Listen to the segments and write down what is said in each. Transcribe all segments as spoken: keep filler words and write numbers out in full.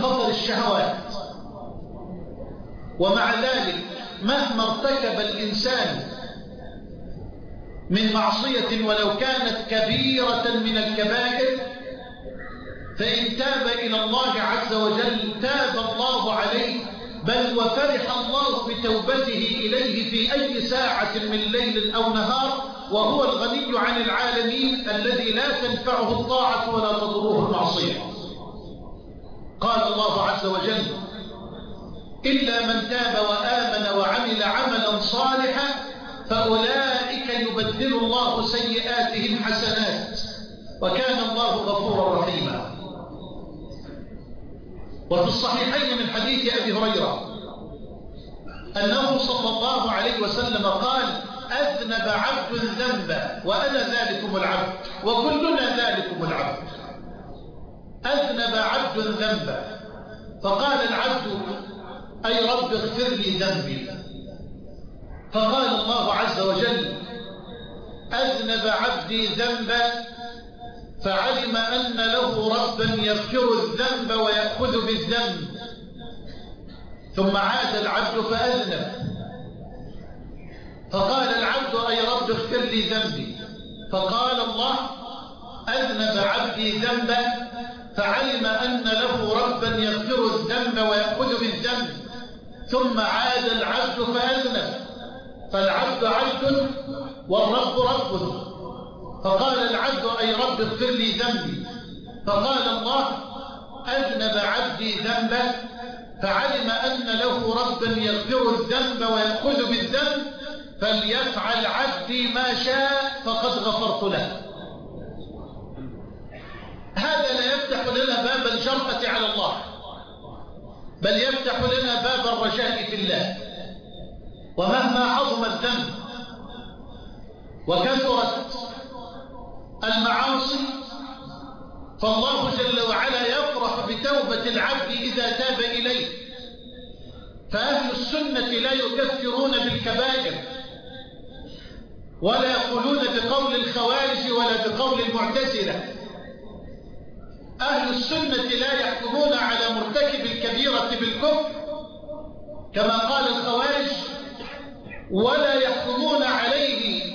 خطر الشهوات. ومع ذلك مهما ارتكب الإنسان من معصية ولو كانت كبيرة من الكبائر، فإن تاب إلى الله عز وجل تاب الله عليه، بل وفرح الله بتوبته إليه في أي ساعة من ليل أو نهار، وهو الغني عن العالمين الذي لا تنفعه الطاعة ولا تضره المعصية. قال الله عز وجل: إلا من تاب وآمن وعمل عملا صالحا فأولئك يبدل الله سيئاتهم حسنات وكان الله غفورا رحيما. وفي الصحيحين من حديث أبي هريرة أنه صلى الله عليه وسلم قال: أذنب عبد ذنبا وأنا ذلكم العبد وكلنا ذلكم العبد. أذنب عبد ذنبا فقال العبد: أي رب اغفر لي ذنبي. فقال الله عز وجل: أذنب عبدي ذنبا فعلم أن له ربا يغفر الذنب ويأخذ بالذنب، ثم عاد العبد فأذنب فقال العبد: أي رب اغفر لي ذنبي. فقال الله: أذنب عبدي ذنبا فعلم أن له ربا يغفر الذنب ويأخذ بالذنب، ثم عاد العبد فأذنب فالعبد عبد والرب رب. فقال العبد: أي رب اغفر لي ذنبي. فقال الله: أذنب عبدي ذنبا فعلم أن له ربا يغفر الذنب ويأخذ بالذنب، فليفعل عبدي ما شاء فقد غفرت له. هذا لا يفتح لنا باب الجرأة على الله، بل يفتح لنا باب الرجاء في الله. ومهما عظم الذنب وكثرت المعاصي فالله جل وعلا يفرح بتوبة العبد إذا تاب إليه. فأهل السنة لا يكفرون بالكبائر ولا يقولون بقول الخوارج ولا بقول المعتزلة. أهل السنة لا يحكمون على مرتكب الكبيرة بالكفر كما قال الخوارج، ولا يحكمون عليه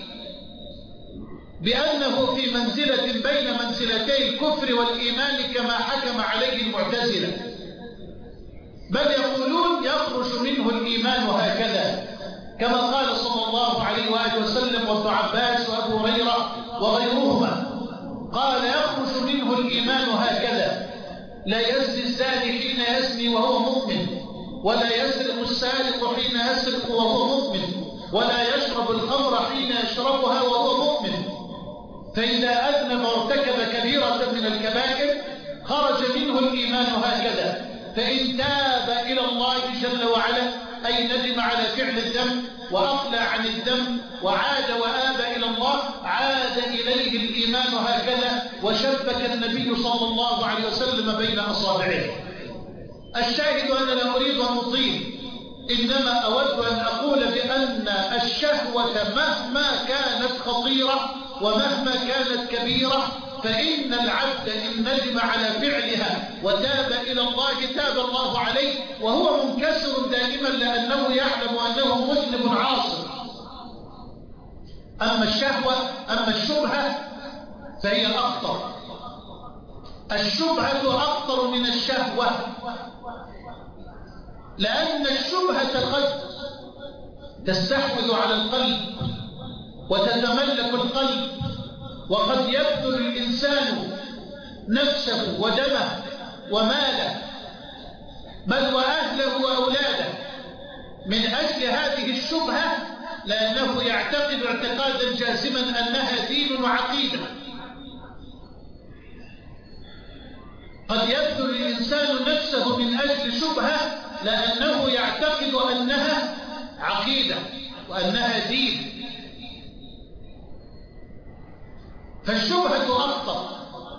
بأنه في منزلة بين منزلتي الكفر والإيمان كما حكم عليه المعتزلة، بل يقولون يخرج منه الإيمان هكذا كما قال صلى الله عليه وآله وسلم وابن عباس وأبو هريرة وغيرهما، قال: يخرج منه الإيمان هكذا، لا يزني الزاني حين يزني وهو مؤمن، ولا يسرق السارق حين يسرق وهو مؤمن، ولا يشرب الخمر حين يشربها وهو مؤمن. فإذا أذنب وارتكب كبيرة من الكبائر خرج منه الإيمان هكذا. فإن تاب إلى الله جل وعلا أي ندم على فعل الذنب وأقلى عن الذنب وعاد وآب إلى الله، عاد إليه الإيمان هكذا، وشبك النبي صلى الله عليه وسلم بين أصابعه. الشاهد أنا لا أريد أن أطيل، إنما أود أن أقول بأن الشهوة مهما كانت خطيرة ومهما كانت كبيرة فإن العبد إن ندم على فعلها وتاب إلى الله تاب الله عليه، وهو منكسر دائما لأنه يعلم أنه مسلم عاصر. أما الشهوة أما الشبهة فهي أخطر. الشبهة أخطر من الشهوة، لأن الشبهة قد تستحوذ على القلب وتتملك القلب، وقد يبذل الإنسان نفسه ودمه وماله بل وأهله وأولاده من أجل هذه الشبهة، لأنه يعتقد اعتقادا جازما أنها دين وعقيدة. قد يبذل الإنسان نفسه من أجل شبهة لأنه يعتقد أنها عقيدة وأنها دين. فالشبهة أخطر،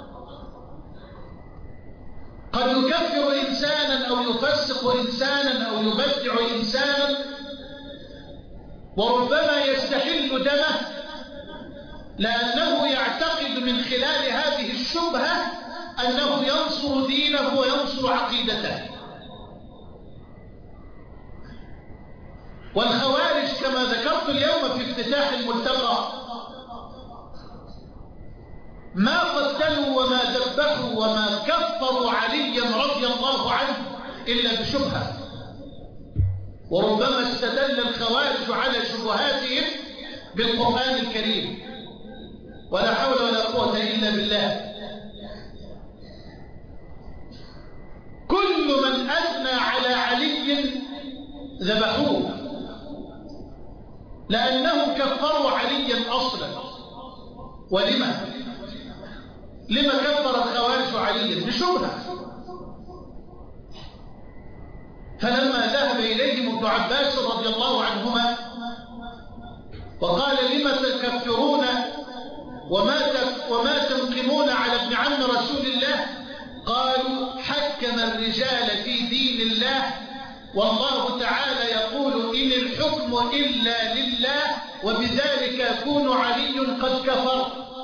قد يكفر إنسانا أو يفسق إنسانا أو يبدع إنسانا، وربما يستحل دمه لأنه يعتقد من خلال هذه الشبهة أنه ينصر ينصر دينه وينصر عقيدته. والخوارج كما ذكرت اليوم في افتتاح الملتقى ما قتلوا وما ذبحوا وما كفروا عليا رضي الله عنه إلا بشبهة، وربما استدل الخوارج على شبهاتهم بالقرآن الكريم، ولا حول ولا قوة إلا بالله. كل من أثنى على علي ذبحوه لأنهم كفروا عليا أصلا. ولما؟ لما كفر الخوارج عليا؟ بشبهة. فلما ذهب إليهم ابن عباس رضي الله عنهما وقال لما تكفرون وما وما تنقمون على ابن عم رسول الله؟ قالوا حكم الرجال في دين الله، والله تعالى يقول إن الحكم إلا لله وبذلك يكون علي قد كفر.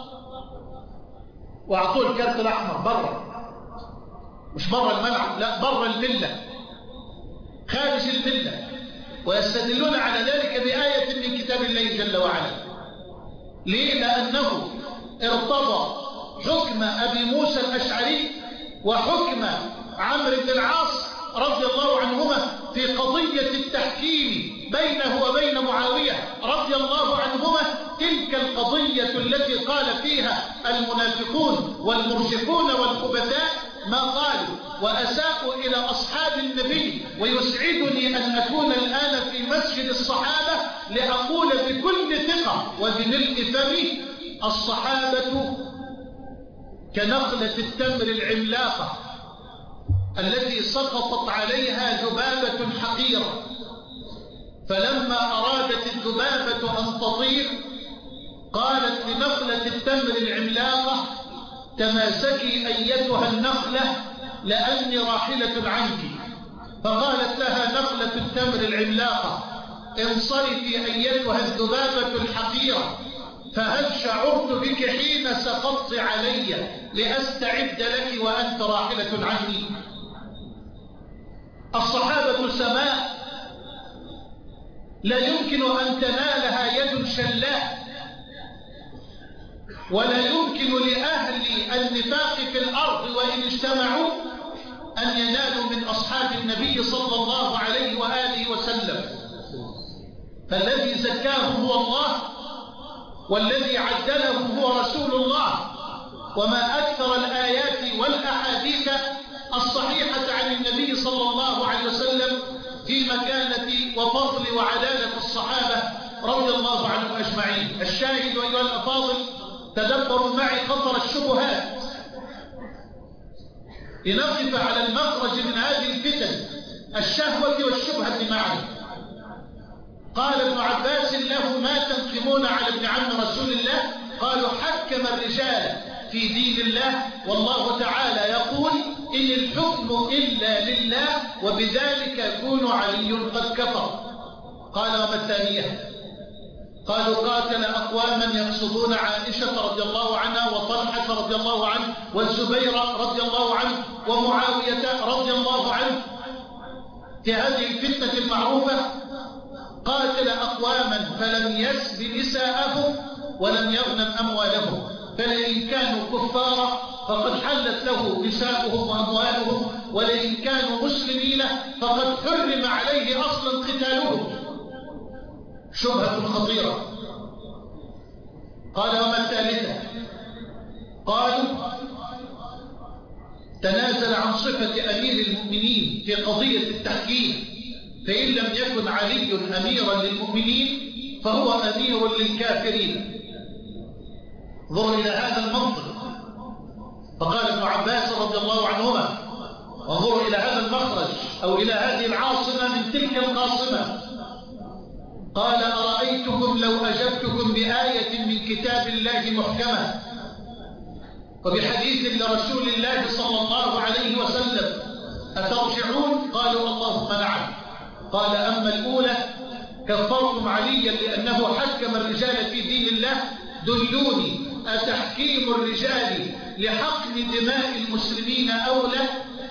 وأعطوه الكارت الأحمر برا، مش برا الملعب، لا برا الملة، خارج الملة، ويستدلون على ذلك بآية من كتاب الله جل وعلا. ليه؟ لأنه ارتضى حكم أبي موسى الأشعري وحكم عمرو بن العاص رضي الله عنهما في قضية التحكيم بينه وبين معاوية رضي الله عنهما، تلك القضية التي قال فيها المنافقون والمرجفون والخبثاء ما قالوا وأساءوا إلى أصحاب النبي. ويسعدني أن أكون الآن في مسجد الصحابة لأقول بكل ثقة وبملء فمي: الصحابة كنخلة التمر العملاقة التي سقطت عليها ذبابة حقيرة، فلما أرادت الذبابة أن تطير قالت لنخلة التمر العملاقة: تماسكي أيتها النخلة لأني راحلة عنك. فقالت لها نخلة التمر العملاقة: انصرفي أيتها الذبابة الحقيرة، فهل شعرت بك حين سقطت علي لأستعد لك وأنت راحلة عني؟ الصحابة سماء لا يمكن أن تنالها يد شلاء، ولا يمكن لأهل النفاق في الأرض وإن اجتمعوا أن ينالوا من أصحاب النبي صلى الله عليه وآله وسلم. فالذي زكاهم هو الله، والذي عدلهم هو رسول الله. وما أكثر الآيات والأحاديث الصحيحة عن النبي صلى الله عليه وسلم في مكانة وفضل وعدالة الصحابة رضي الله عنهم أجمعين. الشاهد أيها الأفاضل، تدبروا معي خطر الشبهات لنقف على المخرج من هذه الفتن، الشهوة والشبهة معا. قال ابن عباس له: ما تنقمون على ابن عم رسول الله؟ قالوا: حكم الرجال في دين الله، والله تعالى يقول إن الحكم إلا لله وبذلك يكون علي قد كفر. قال: وما الثانية؟ قالوا: قاتل أقواما يقصدون عائشة رضي الله عنها وطلحة رضي الله عنه والزبير رضي الله عنه ومعاوية رضي الله عنه في هذه الفتنة المعروفة. قاتل أقواما فلم يسب نساءهم ولم يغنم أموالهم، فلئن كانوا كفارا فقد حلت له نساؤهم وأموالهم، ولئن كانوا مسلمين فقد حرم عليه أصلا قتالهم. شبهة خطيرة. قال: وما الثالثة؟ قالوا: تنازل عن صفة أمير المؤمنين في قضية التحكيم، فإن لم يكن علي أميرا للمؤمنين فهو أمير للكافرين. انظروا إلى هذا المنطق. فقال ابن عباس رضي الله عنهما: انظروا إلى هذا المخرج أو إلى هذه العاصمة من تلك القاصمة. قال: أرأيتكم لو أجبتكم بآية من كتاب الله محكمة وبحديث لرسول الله صلى الله عليه وسلم أترجعون؟ قالوا: اللهم نعم. قال: أما الأولى كفرتم عليا لأنه حكم الرجال في دين الله، دلوني أتحكيم الرجال لحقن دماء المسلمين أولى؟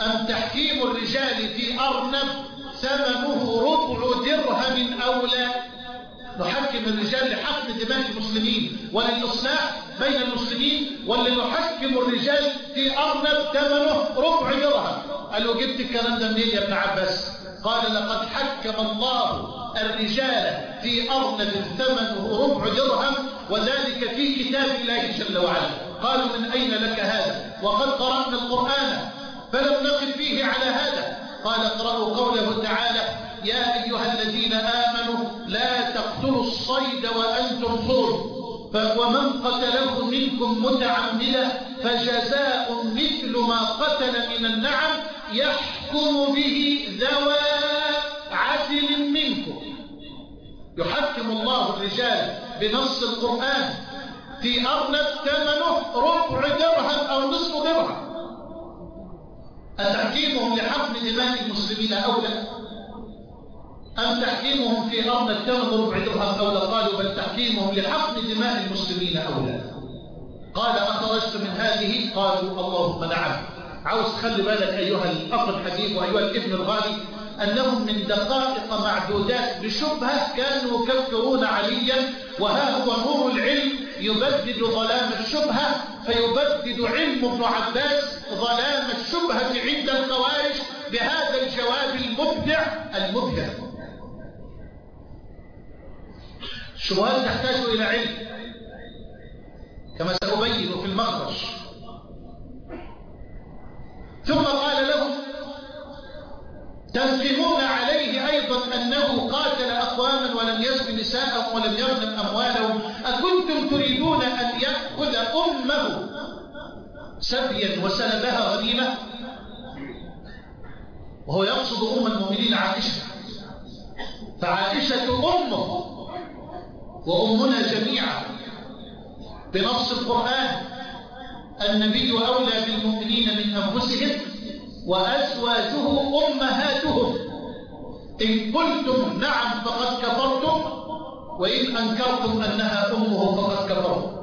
أم تحكيم الرجال في أرنب ثمنه ربع درهم أولى؟ نحكم الرجال لحقن دماء المسلمين وللإصلاح بين المسلمين، ولا نحكم الرجال في أرنب ثمنه ربع درهم؟ قال له جبت الكلام ده منين يا ابن عباس؟ قال لقد حكم الله الرجال في أرنب ثمنه ربع درهم، وذلك في كتاب الله جل وعلا. قالوا من أين لك هذا وقد قرأنا القرآن فلم نقف فيه على هذا؟ قال اقرأوا قوله تعالى يا أيها الذين آمنوا لا تقتلوا الصيد وأنتم حرم ومن قتله منكم متعمدا فجزاء مثل ما قتل من النعم يحكم به ذوى عدل منكم. يحكم الله الرجال بنص القرآن في أرنب ثمنه ربع درهم أو نصف درهم. أتحكيمهم لحقن دماء المسلمين أولى أم تحكيمهم في أرنب ثمنه ربع درهم أولى؟ قالوا بل تحكيمهم لحقن دماء المسلمين أولى. قال أخرجت من هذه؟ قالوا اللهم نعم. عاوز خلي بالك أيها الأخ الحبيب وأيها الابن الغالي أنهم من دقائق معدودات بشبهة كانوا يكفرون عليا، وها هو نور العلم يبدد ظلام الشبهة، فيبدد علم ابن عباس ظلام الشبهة عند الخوارج بهذا الجواب المبدع المبهر. الشبهات تحتاج إلى علم كما سأبين في المخرج. ثم قال لهم تنقمون عليه أيضا أنه قاتل أقواما ولم يسب نساءهم ولم يغنم أموالهم، أكنتم تريدون أن يأخذ أمه سبيا وسلبها غنيمة؟ وهو يقصد أم المؤمنين عائشة، فعائشة أمه وأمنا جميعا بنص القرآن النبي أولى بالمؤمنين من أنفسهم وأزواجه أمهاتهم إن قلتم نعم فقد كفرتم وإن أنكرتم أنها أمه فقد كفرتم.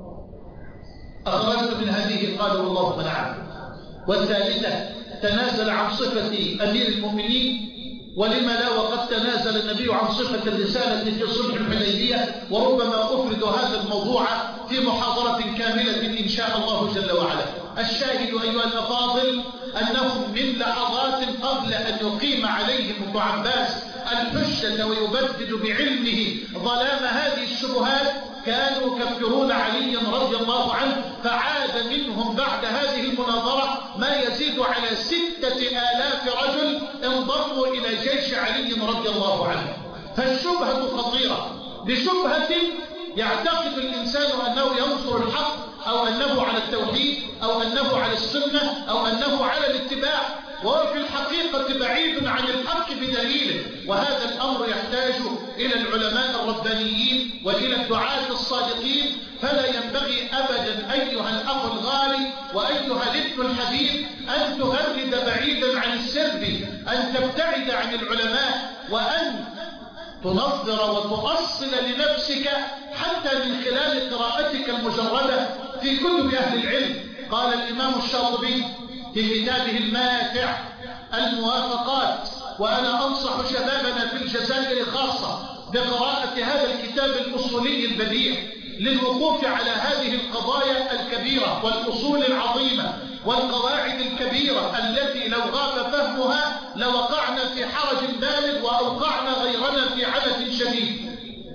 أخرجت من هذه قالوا اللهم نعم. والثالثة تنازل عن صفة أمير المؤمنين، ولما لا وقد تنازل النبي عن صفة الرسالة في صلح الحديبية، وربما أفرد هذا الموضوع في محاضرة كاملة إن شاء الله جل وعلا. الشاهد أيها الأفاضل أنهم من لحظات قبل أن يقيم عليهم ابن عباس الحجة ويبدد بعلمه ظلام هذه الشبهات كانوا يكفرون عليا رضي الله عنه، فعاد منهم بعد هذه المناظرة ما يزيد على ستة آلاف رجل انضموا إلى جيش علي رضي الله عنه. فالشبهة خطيرة، بشبهة يعتقد الإنسان أنه ينصر الحق أو أنه على التوحيد أو أنه على السنة أو أنه على الاتباع، وهو في الحقيقة بعيد عن الحق بدليله. وهذا الأمر يحتاج إلى العلماء الربانيين وإلى الدعاة الصادقين. فلا ينبغي أبدا أيها الأخ الغالي وأيها الابن الحبيب أن تغرد بعيدا عن السرب، أن تبتعد عن العلماء، وأن تنظر وتؤصل لنفسك حتى من خلال قراءتك المجردة في كتب أهل العلم. قال الإمام الشاطبي في كتابه الماتع الموافقات، وأنا أنصح شبابنا في الجزائر خاصة بقراءة هذا الكتاب الأصولي البديع للوقوف على هذه القضايا الكبيرة والأصول العظيمة والقواعد الكبيرة التي لو غاب فهمها لوقعنا في حرج بالغ وأوقعنا غيرنا في عبث شديد.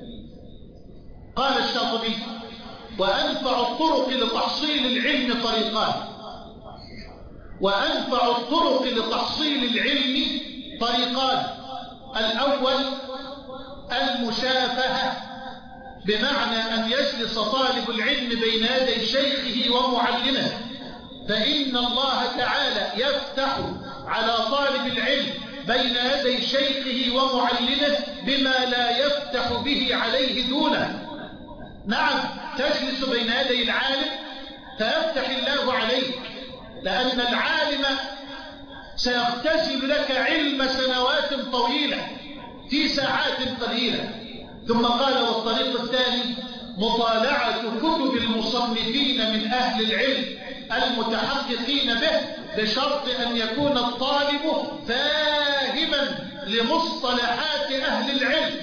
قال الشاطبي وأنفع الطرق لتحصيل العلم طريقان وأنفع الطرق لتحصيل العلم طريقان الأول المشافهة، بمعنى أن يجلس طالب العلم بين يدي شيخه ومعلمه، فإن الله تعالى يفتح على طالب العلم بين يدي شيخه ومعلمه بما لا يفتح به عليه دونه. نعم، تجلس بين يدي العالم فيفتح الله عليك، لأن العالم سيختزل لك علم سنوات طويلة في ساعات قليلة. ثم قال والطريق الثاني مطالعة كتب المصنفين من أهل العلم المتحققين به، بشرط أن يكون الطالب فاهما لمصطلحات أهل العلم.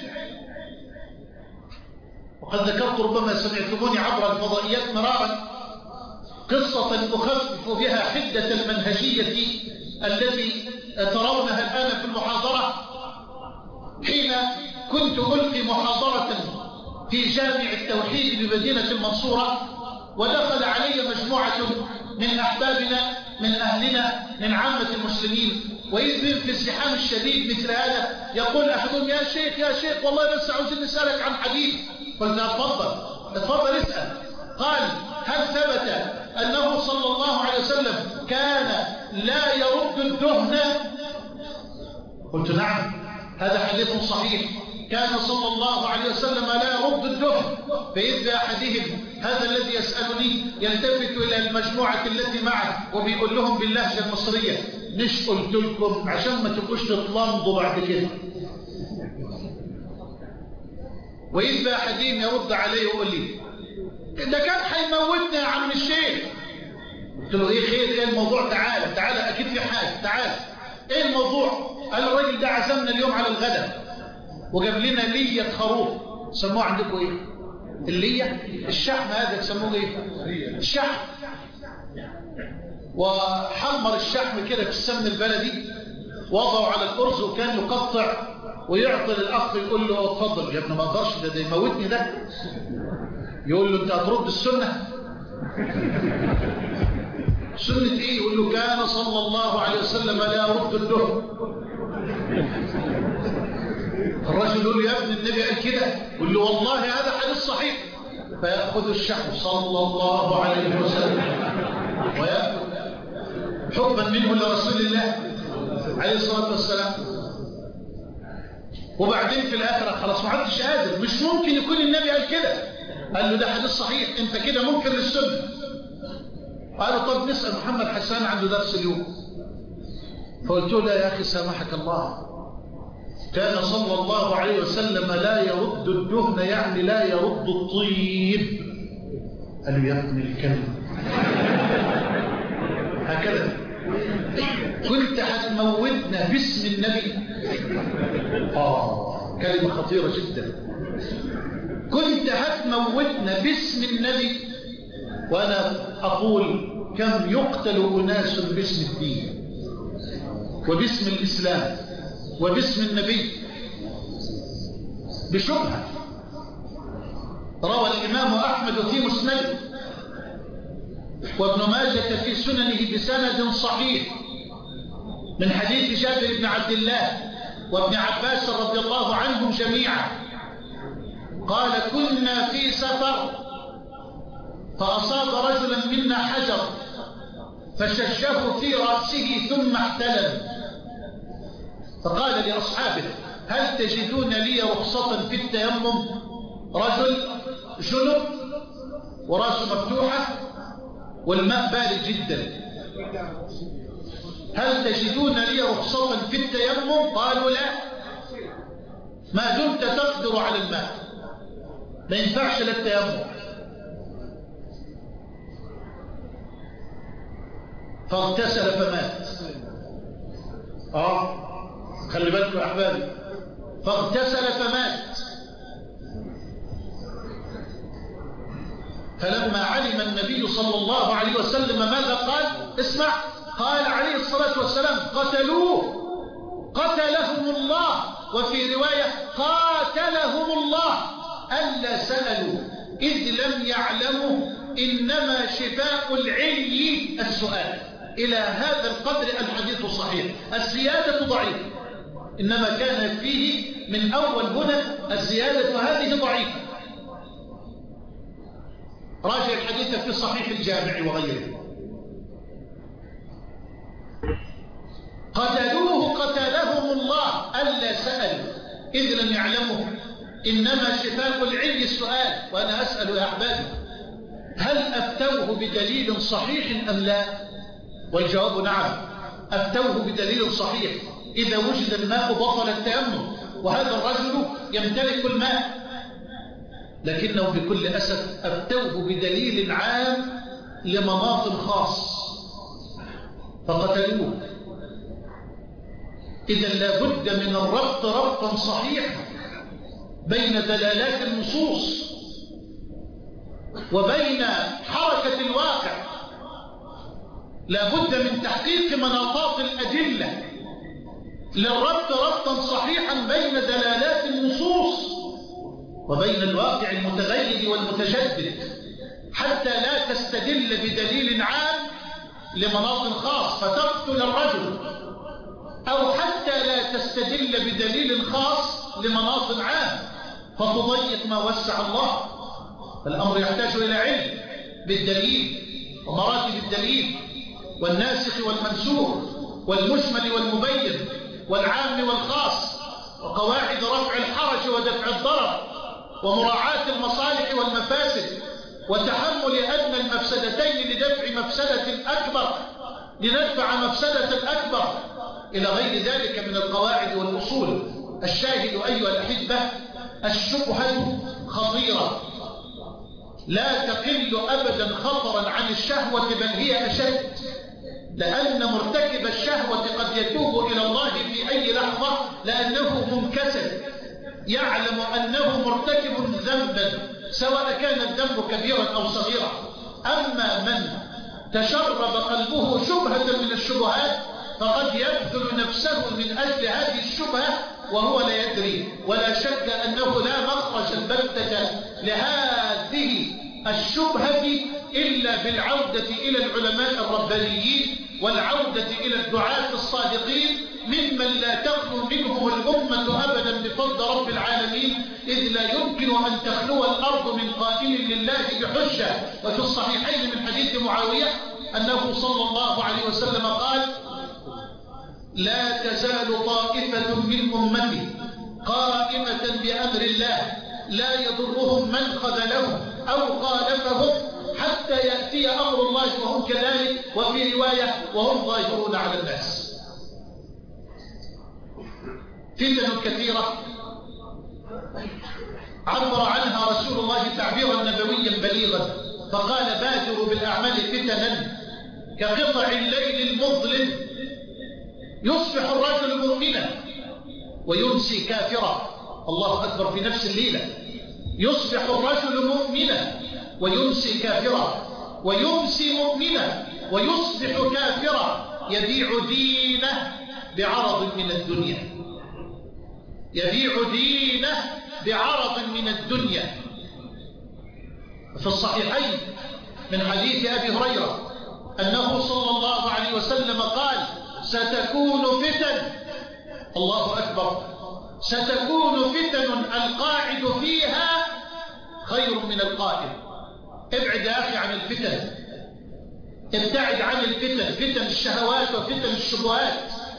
وقد ذكرت ربما سمعتموني عبر الفضائيات مرارا قصة أخفف بها حدة المنهجية التي ترونها الآن في المحاضرة. حين كنت ألقي محاضرة في جامع التوحيد بمدينة المنصورة، ودخل علي مجموعة من أحبابنا من أهلنا من عامة المسلمين، وإذ بهم في الزحام الشديد مثل هذا يقول أحدهم: يا شيخ يا شيخ والله بس عاوزين نسألك عن حديث. قلت: اتفضل اتفضل اسأل. قال: هل ثبت أنه صلى الله عليه وسلم كان لا يرد الدهن؟ قلت: نعم، هذا حديث صحيح، كان صلى الله عليه وسلم لا يرد الدهن. فإذ بأحدهم هذا الذي يسألني يلتفت إلى المجموعة التي معه وبيقول لهم باللهجة المصرية: مش قلت لكم عشان ما تبقوش تتلمضوا بعد كده. وإذ بأحدهم يرد عليه ويقول لي: ده كان هيموتنا يا عم الشيخ. قلت له: ايه خير؟ ايه الموضوع؟ تعال تعال اكيد في حاجه، تعال. ايه الموضوع؟ قال: الراجل ده عزمنا اليوم على الغداء وجاب لنا لية خروف. سموه عندكم ايه؟ اللية؟ الشحم هذا تسموه ايه؟ الشحم. وحمر الشحم كده في السمن البلدي، وضعه على الأرز وكان يقطع ويعطي للأخ يقول له: اتفضل يا ابني، ما اقدرش، ده, ده يموتني ده. يقول له: انت هترد السنة؟ سنة ايه؟ يقول له: كان صلى الله عليه وسلم لا يرد الدهن. الرجل يقول له: يا ابن النبي قال كده؟ يقول له: والله هذا حديث صحيح. فيأخذ الشحم صلى الله عليه وسلم ويأخذ حبا منه لرسول الله عليه الصلاة والسلام. وبعدين في الآخرة خلاص ما عدتش قادر، مش ممكن يكون النبي قال كده. قال له: ده حديث صحيح، انت كده ممكن للسنة. قال له: طب نسأل محمد حسان عنده درس اليوم. فقلت له: لا يا أخي سامحك الله، كان صلى الله عليه وسلم لا يرد الدهن، يعني لا يرد الطيب. قال له: يا ابن الكلب، هكذا كنت هتموتنا باسم النبي؟ آه كلمة خطيرة جدا. كنت هتموتنا باسم النبي؟ وأنا أقول: كم يقتل أناس باسم الدين وباسم الإسلام وباسم النبي بشبهة. روى الإمام أحمد في مسنده وابن ماجة في سننه بسند صحيح من حديث جابر بن عبد الله وابن عباس رضي الله عنهم جميعا قال: كنا في سفر فأصاب رجلا منا حجر فششه في رأسه ثم احتلم، فقال لأصحابه: هل تجدون لي رخصة في التيمم؟ رجل جنب ورأسه مفتوحة والماء بارد جدا، هل تجدون لي رخصة في التيمم؟ قالوا: لا، ما دمت تقدر على الماء ما ينفعش للتيمم. فاغتسل فمات. اه خلي بالكم يا احبابي، فاغتسل فمات. فلما علم النبي صلى الله عليه وسلم ماذا قال؟ اسمع، قال عليه الصلاة والسلام: قتلوه قتلهم الله، وفي رواية قاتلهم الله، ألا سألوا إذ لم يعلموا إنما شفاء العلي السؤال. إلى هذا القدر الحديث صحيح، الزيادة ضعيفة، إنما كان فيه من أول هنا الزيادة هذه ضعيفة. راجع الحديث في صحيح الجامع وغيره. قتلوه قتلهم الله ألا سألوا إذ لم يعلموا إنما شفاء العلم السؤال. وأنا أسأل يا أحبابي: هل أفتوه بدليل صحيح أم لا؟ والجواب نعم، أفتوه بدليل صحيح. إذا وجد الماء بطل التيمم، وهذا الرجل يمتلك الماء، لكنه بكل أسف أفتوه بدليل عام لمناط خاص. فقتلوه. إذا لا بد من الربط ربطا صحيحا بين دلالات النصوص وبين حركة الواقع. لا بد من تحقيق مناطات الأدلة للربط ربطا صحيحا بين دلالات النصوص وبين الواقع المتغير والمتجدد، حتى لا تستدل بدليل عام لمناط خاص فتقتل الرجل، أو حتى لا تستدل بدليل خاص لمناط عام فتضيق ما وسع الله. الأمر يحتاج إلى علم بالدليل ومراتب الدليل والناسخ والمنسوخ والمجمل والمبين والعام والخاص وقواعد رفع الحرج ودفع الضرر ومراعاة المصالح والمفاسد وتحمل أدنى المفسدتين لدفع مفسدة أكبر لندفع مفسدة أكبر إلى غير ذلك من القواعد والأصول. الشاهد أيها الأحبة، الشبهة خطيرة لا تقل أبدا خطرا عن الشهوة، بل هي أشد، لأن مرتكب الشهوة قد يتوب إلى الله في أي لحظة لأنه منكسر يعلم أنه مرتكب ذنبا سواء كان الذنب كبيرا أو صغيرا. أما من تشرب قلبه شبهة من الشبهات فقد يبذل نفسه من أجل هذه الشبهة وهو لا يدري، ولا شك أنه لا مخرج البتة لهذه الشبهة إلا بالعودة إلى العلماء الربانيين والعودة إلى الدعاة الصادقين ممن لا تخلو منهم الأمة أبدا بفضل رب العالمين، إذ لا يمكن أن تخلو الأرض من قائل لله بحجة. وفي الصحيحين من حديث معاوية أنه صلى الله عليه وسلم قال: لا تزال طائفة من أمتي قائمة بأمر الله لا يضرهم من خذلهم أو خالفهم حتى يأتي أمر الله وهم كذلك، وفي رواية وهم ظاهرون على الناس. فتن كثيرة عبر عنها رسول الله تعبيرا نبويا بليغا فقال: بادروا بالأعمال فتنا كقطع الليل المظلم يصبح الرجل مؤمنا ويمسي كافرا. الله أكبر. في نفس الليلة يصبح الرجل مؤمنا ويمسي كافرا، ويمسي مؤمنا ويصبح كافرا، يبيع دينه بعرض من الدنيا، يبيع دينه بعرض من الدنيا. في الصحيحين من حديث أبي هريرة أنه صلى الله عليه وسلم قال: ستكون فتن، الله أكبر، ستكون فتن القاعد فيها خير من القائم. ابعد يا أخي عن الفتن، ابتعد عن الفتن، فتن الشهوات وفتن الشبهات.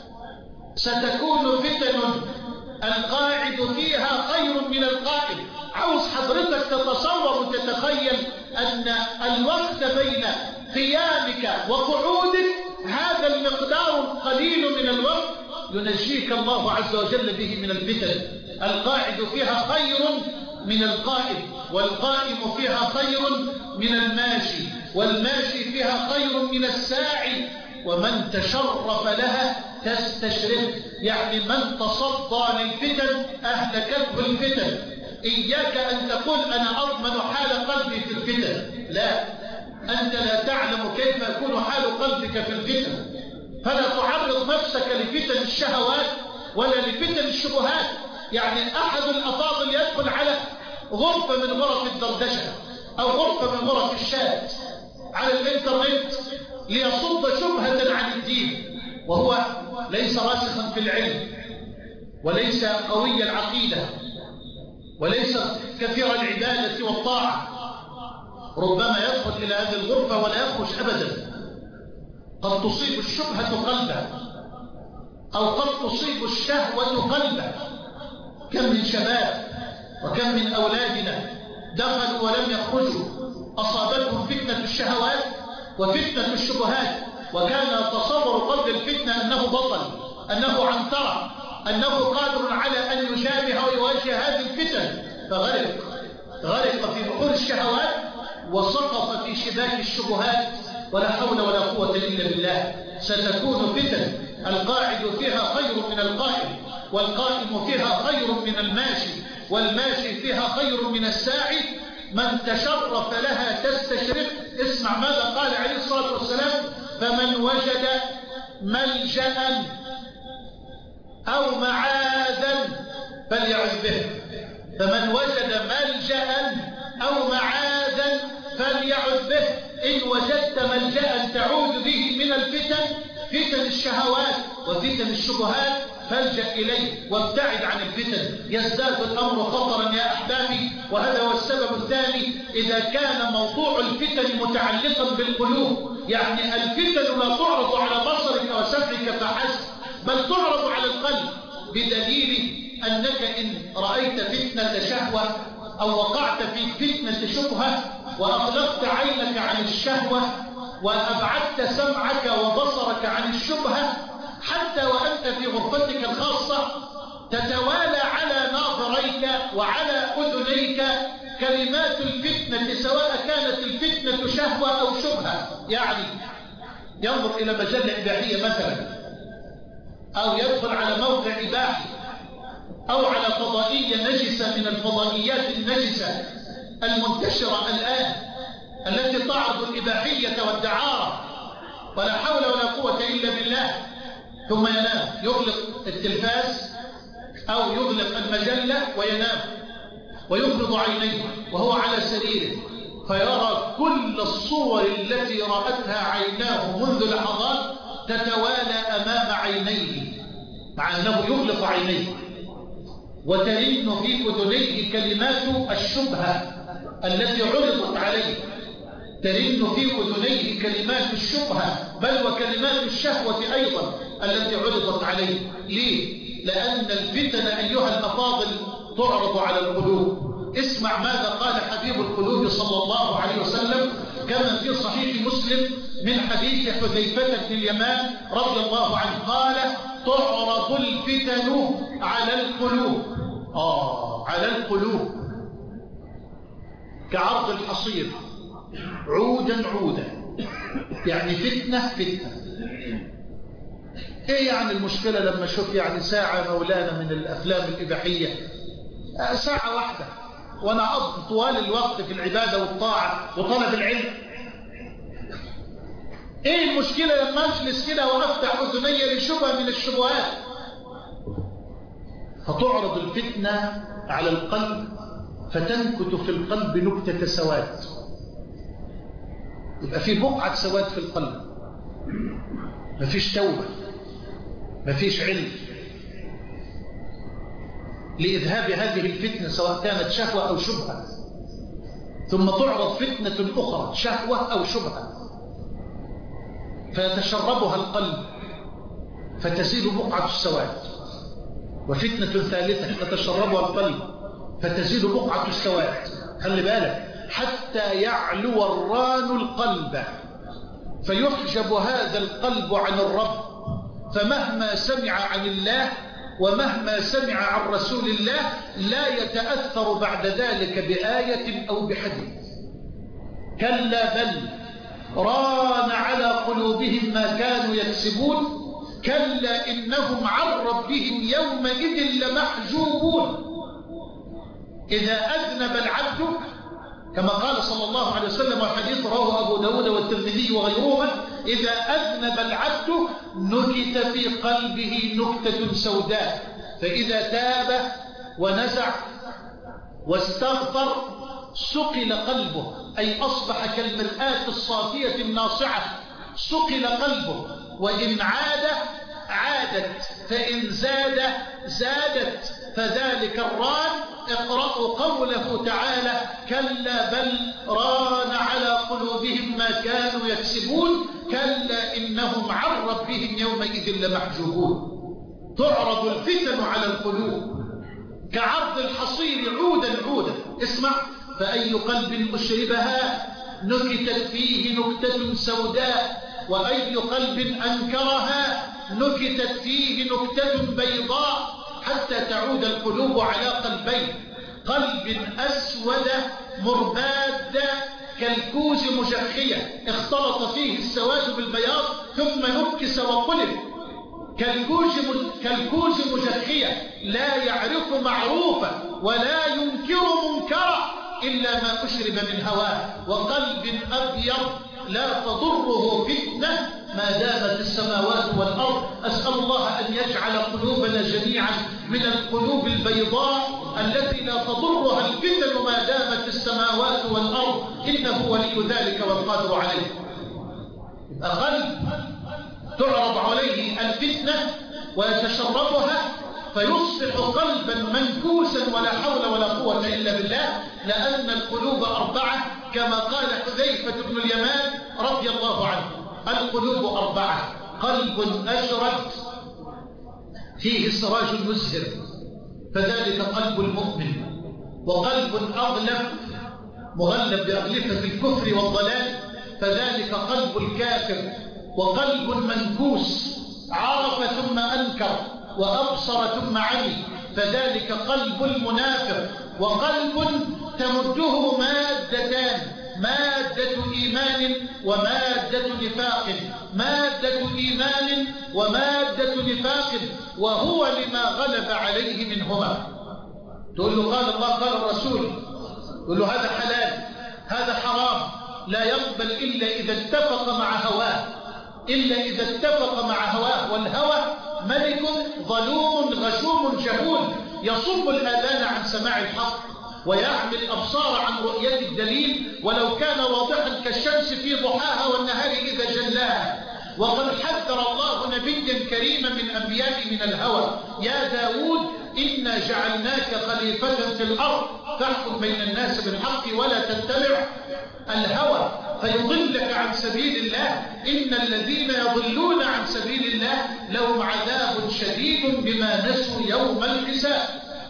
ستكون فتن القاعد فيها خير من القائم. عاوز حضرتك تتصور وتتخيل أن الوقت بين قيامك وقعودك هذا المقدار القليل من الوقت ينجيك الله عز وجل به من الفتن. القاعد فيها خير من القائم، والقائم فيها خير من الماشي، والماشي فيها خير من الساعي، ومن تشرف لها تستشرف، يعني من تصدى للفتن أهلكته الفتن. إياك أن تقول أنا أضمن حال قلبي في الفتن، لا، أنت لا تعلم كيف يكون حال قلبك في الفتن، فلا تعرض نفسك لفتن الشهوات ولا لفتن الشبهات. يعني أحد الأفاضل يدخل على غرفة من غرف الدردشة أو غرفة من غرف الشات على الإنترنت ليصد شبهة عن الدين، وهو ليس راسخا في العلم وليس قوي العقيدة وليس كثير العبادة والطاعة. ربما يدخل إلى هذه الغرفة ولا يخرج أبدا. قد تصيب الشبهة قلبه أو قد تصيب الشهوة قلبه. كم من شباب وكم من أولادنا دخلوا ولم يخرجوا، أصابتهم فتنة الشهوات وفتنة الشبهات، وكان تصور قبل الفتنة أنه بطل، أنه عنترة، أنه قادر على أن يشابه ويواجه هذه الفتن، فغرق غرق في بحور الشهوات وسقط في شباك الشبهات ولا حول ولا قوة إلا بالله. ستكون فتن القاعد فيها خير من القائم، والقائم فيها خير من الماشي، والماشي فيها خير من الساعي. من تشرف لها تستشرف. اسمع ماذا قال عليه الصلاة والسلام: فمن وجد ملجأ أو معاذا فليعذ به. فمن وجد ملجأ أو معاذا فليعذ به. إن وجدت ملجأ تعود به من الفتن، فتن الشهوات وفتن الشبهات، فالجأ إليه وابتعد عن الفتن. يزداد الأمر خطرا يا أحبابي. وهذا هو السبب الثاني: إذا كان موضوع الفتن متعلقا بالقلوب، يعني الفتن لا تعرض على بصرك وسمعك فحسب، بل تعرض على القلب، بدليل أنك إن رأيت فتنة شهوة أو وقعت في فتنة شبهة وأغلقت عينك عن الشهوة وأبعدت سمعك وبصرك عن الشبهة، حتى وأنت في غرفتك الخاصة تتوالى على ناظريك وعلى أذنيك كلمات الفتنة، سواء كانت الفتنة شهوة أو شبهة. يعني ينظر إلى مجلة إباحية مثلا، أو يدخل على موقع إباحي، أو على فضائية نجسة من الفضائيات النجسة المنتشرة الآن التي تعرض الإباحية والدعارة، ولا حول ولا قوة إلا بالله. ثم ينام، يغلق التلفاز أو يغلق المجلة وينام ويغمض عينيه وهو على سريره، فيرى كل الصور التي رأتها عيناه منذ لحظات تتوالى أمام عينيه، مع أنه يغلق عينيه، وترن في أذنيه كلمات الشبهة التي عرضت عليه، ترن في أذنيه كلمات الشبهة بل وكلمات الشهوة أيضا التي عرضت عليه. ليه؟ لأن الفتن أيها الأفاضل تعرض على القلوب. اسمع ماذا قال حبيب القلوب صلى الله عليه وسلم كما في صحيح مسلم من حديث حذيفة بن اليمان رضي الله عنه قال: تعرض الفتن على القلوب. آه على القلوب كعرض الحصير عودا عودا، يعني فتنة فتنة. ايه يعني المشكلة لما اشوف يعني ساعة مولانا من الافلام الاباحية، ساعة واحدة وانا اقضي طوال الوقت في العبادة والطاعة وطلب العلم؟ ايه المشكلة لما اجلس كده وافتح اذني لشبهة من الشبهات؟ فتعرض الفتنة على القلب فتنكت في القلب نكتة سواد، يبقى في بقعة سواد في القلب، مفيش توبة، مفيش علم لإذهاب هذه الفتنة سواء كانت شهوة أو شبهة. ثم تعرض فتنة أخرى شهوة أو شبهة فيتشربها القلب فتزيد بقعة السواد، وفتنة ثالثة تتشربها القلب فتزيد بقعة السواد. خلي بالك، حتى يعلو الران القلب فيحجب هذا القلب عن الرب، فمهما سمع عن الله ومهما سمع عن رسول الله لا يتأثر بعد ذلك بآية أو بحديث. كلا بل ران على قلوبهم ما كانوا يكسبون، كلا إنهم عن ربهم يومئذ لمحجوبون. إذا أذنب العبد كما قال صلى الله عليه وسلم والحديث رواه أبو داود والترمذي وغيرهما: إذا أذنب العبد نكت في قلبه نكتة سوداء، فإذا تاب ونزع واستغفر سقل قلبه، أي أصبح كالمرآة الصافية الناصعة، سقل قلبه، وإن عاد عادت، فإن زاد زادت، فذلك الران. اقرأوا قوله تعالى: كلا بل ران على قلوبهم ما كانوا يكسبون، كلا إنهم عن ربهم يومئذ لمحجوبون. تعرض الفتن على القلوب كعرض الحصير عودا عودا. اسمع: فأي قلب أشربها نكتت فيه نكتة سوداء، وأي قلب أنكرها نكتت فيه نكتة بيضاء، حتى تعود القلوب على قلبين: قلب أسود مرباد كالكوز مجخية اختلط فيه السواد بالبياض ثم نكس وقلب. كالكوز كالكوز مجخية لا يعرف معروفا ولا ينكر منكرا إلا ما أشرب من هواه. وقلب أبيض لا تضره فتنة ما دامت السماوات والأرض. أسأل الله أن يجعل قلوبنا جميعا من القلوب البيضاء التي لا تضرها الفتن ما دامت السماوات والأرض، إنه ولي ذلك والقادر عليه. قلب تعرض عليه الفتنة ويتشربها فيصبح قلبا منكوسا ولا حول ولا قوة إلا بالله، لأن القلوب أربعة كما قال حذيفة بن اليمان رضي الله عنه: القلوب أربعة، قلب أشرد فيه سراج مزهر فذلك قلب المؤمن، وقلب أغلب مغلب بأغلفة الكفر والضلال فذلك قلب الكافر، وقلب منكوس عرف ثم أنكر وأبصر ثم عمي فذلك قلب المنافق، وقلب تمده مادتان: مادة إيمان ومادة نفاق، مادة إيمان ومادة نفاق، وهو لما غلب عليه منهما. تقول له قال الله قال الرسول، تقول له هذا حلال هذا حرام، لا يقبل إلا إذا اتفق مع هواه، إلا إذا اتفق مع هواه. والهوى ملك ظلوم غشوم جهول يصب الآذان عن سماع الحق ويعمي الأبصار عن رؤية الدليل ولو كان واضحا كالشمس في ضحاها والنهار إذا جلاها. وقد حذر الله نبيا كريما من أنبيائه من الهوى: يا داود إنا جعلناك خليفة في الأرض فاحكم بين الناس بالحق ولا تتبع الهوى فيضلك عن سبيل الله، إن الذين يضلون عن سبيل الله لهم عذاب شديد بما نسوا يوم الحساب.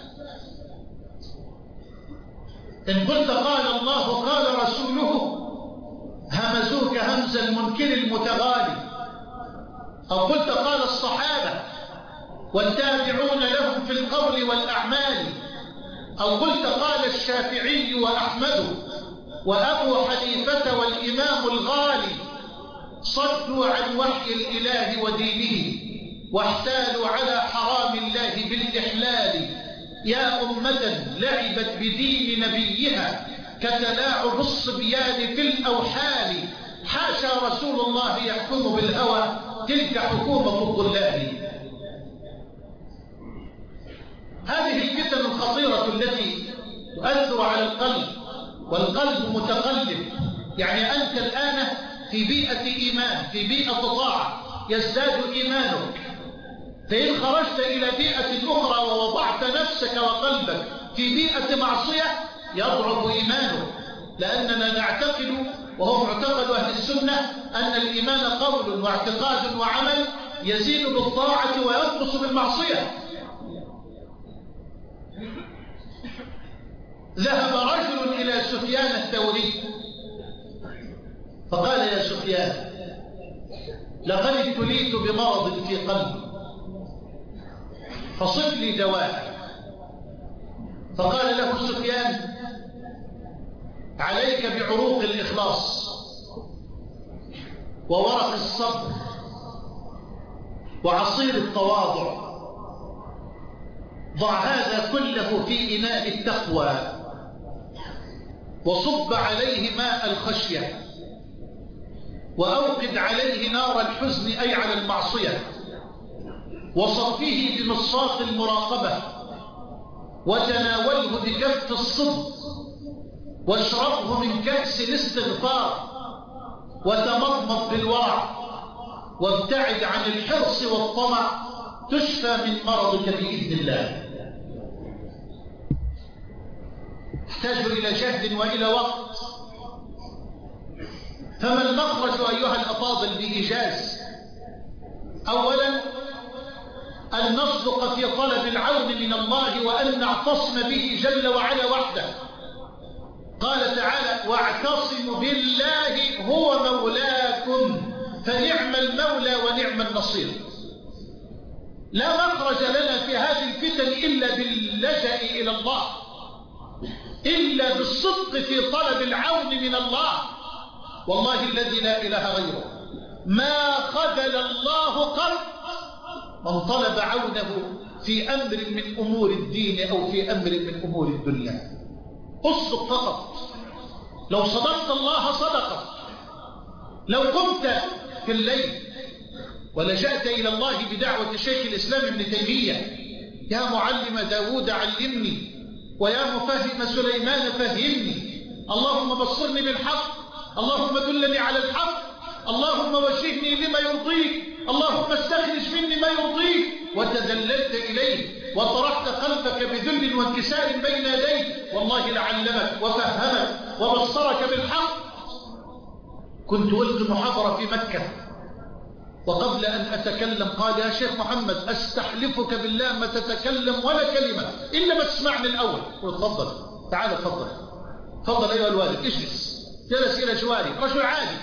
إن قلت قال الله قال رسوله همزوك همز المنكر المتغالي، أو قلت قال الصحابة والتابعون لهم في القول والأعمال، أو قلت قال الشافعي وأحمد وأبو حنيفة والإمام الغالي، صدوا عن وحي الإله ودينه واحتالوا على حرام الله بالإحلال. يا أمة لعبت بدين نبيها كتلاعب الصبيان في الأوحال، حاشا رسول الله يحكم بالهوى تلك حكومة الضلال. هذه الفتن الخطيرة التي تؤثر على القلب، والقلب متقلب، يعني أنت الآن في بيئة إيمان في بيئة طاعة يزداد إيمانك، فإن خرجت إلى بيئة أخرى ووضعت نفسك وقلبك في بيئة معصية يضعف إيمانك، لأننا نعتقد وهو معتقد أهل السنة أن الإيمان قول واعتقاد وعمل يزيد بالطاعة وينقص بالمعصية. ذهب رجل إلى سفيان الثوري فقال: يا سفيان لقد ابتليت بمرض في قلبي فصف لي دواء. فقال له سفيان: عليك بعروق الإخلاص وورق الصبر وعصير التواضع، ضع هذا كله في إناء التقوى وصب عليه ماء الخشية وأوقد عليه نار الحزن أي على المعصية، وصفيه بمصاص المراقبة وتناوله بكف الصدق، واشربه من كأس الاستغفار وتمضمض بالورع وابتعد عن الحرص والطمع تشفى من مرضك بإذن الله. احتاج إلى جهد وإلى وقت. فما المخرج أيها الأفاضل بإيجاز؟ أولا أن نصدق في طلب العون من الله وأن نعتصم به جل وعلا وحده. قال تعالى: واعتصموا بالله هو مولاكم فنعم المولى ونعم النصير. لا مخرج لنا في هذه الفتن إلا باللجأ إلى الله. إلا بالصدق في طلب العون من الله. والله الذي لا إله غيره ما خذل الله قط من طلب عونه في أمر من أمور الدين أو في أمر من أمور الدنيا. اصدق فقط. لو صدقت الله صدقك. لو قمت في الليل ولجأت إلى الله بدعوة شيخ الإسلام ابن تيمية: يا معلم داود علمني، ويا مفهم سليمان فهمني، اللهم بصرني بالحق، اللهم دلني على الحق، اللهم وجهني لما يرضيك، اللهم استخرج مني ما يرضيك، وتذللت إليه وطرحت قلبك بذل وانكسار بين يديه، والله لعلمك وفهمك وبصرك بالحق. كنت ألقي محاضرة في مكة، وقبل أن أتكلم قال: يا شيخ محمد أستحلفك بالله ما تتكلم ولا كلمة إلا ما تسمعني الأول. قلت: تفضل، تعال تفضل، تفضل أيها الوالد، اجلس. جلس إلى جواري رجل عادي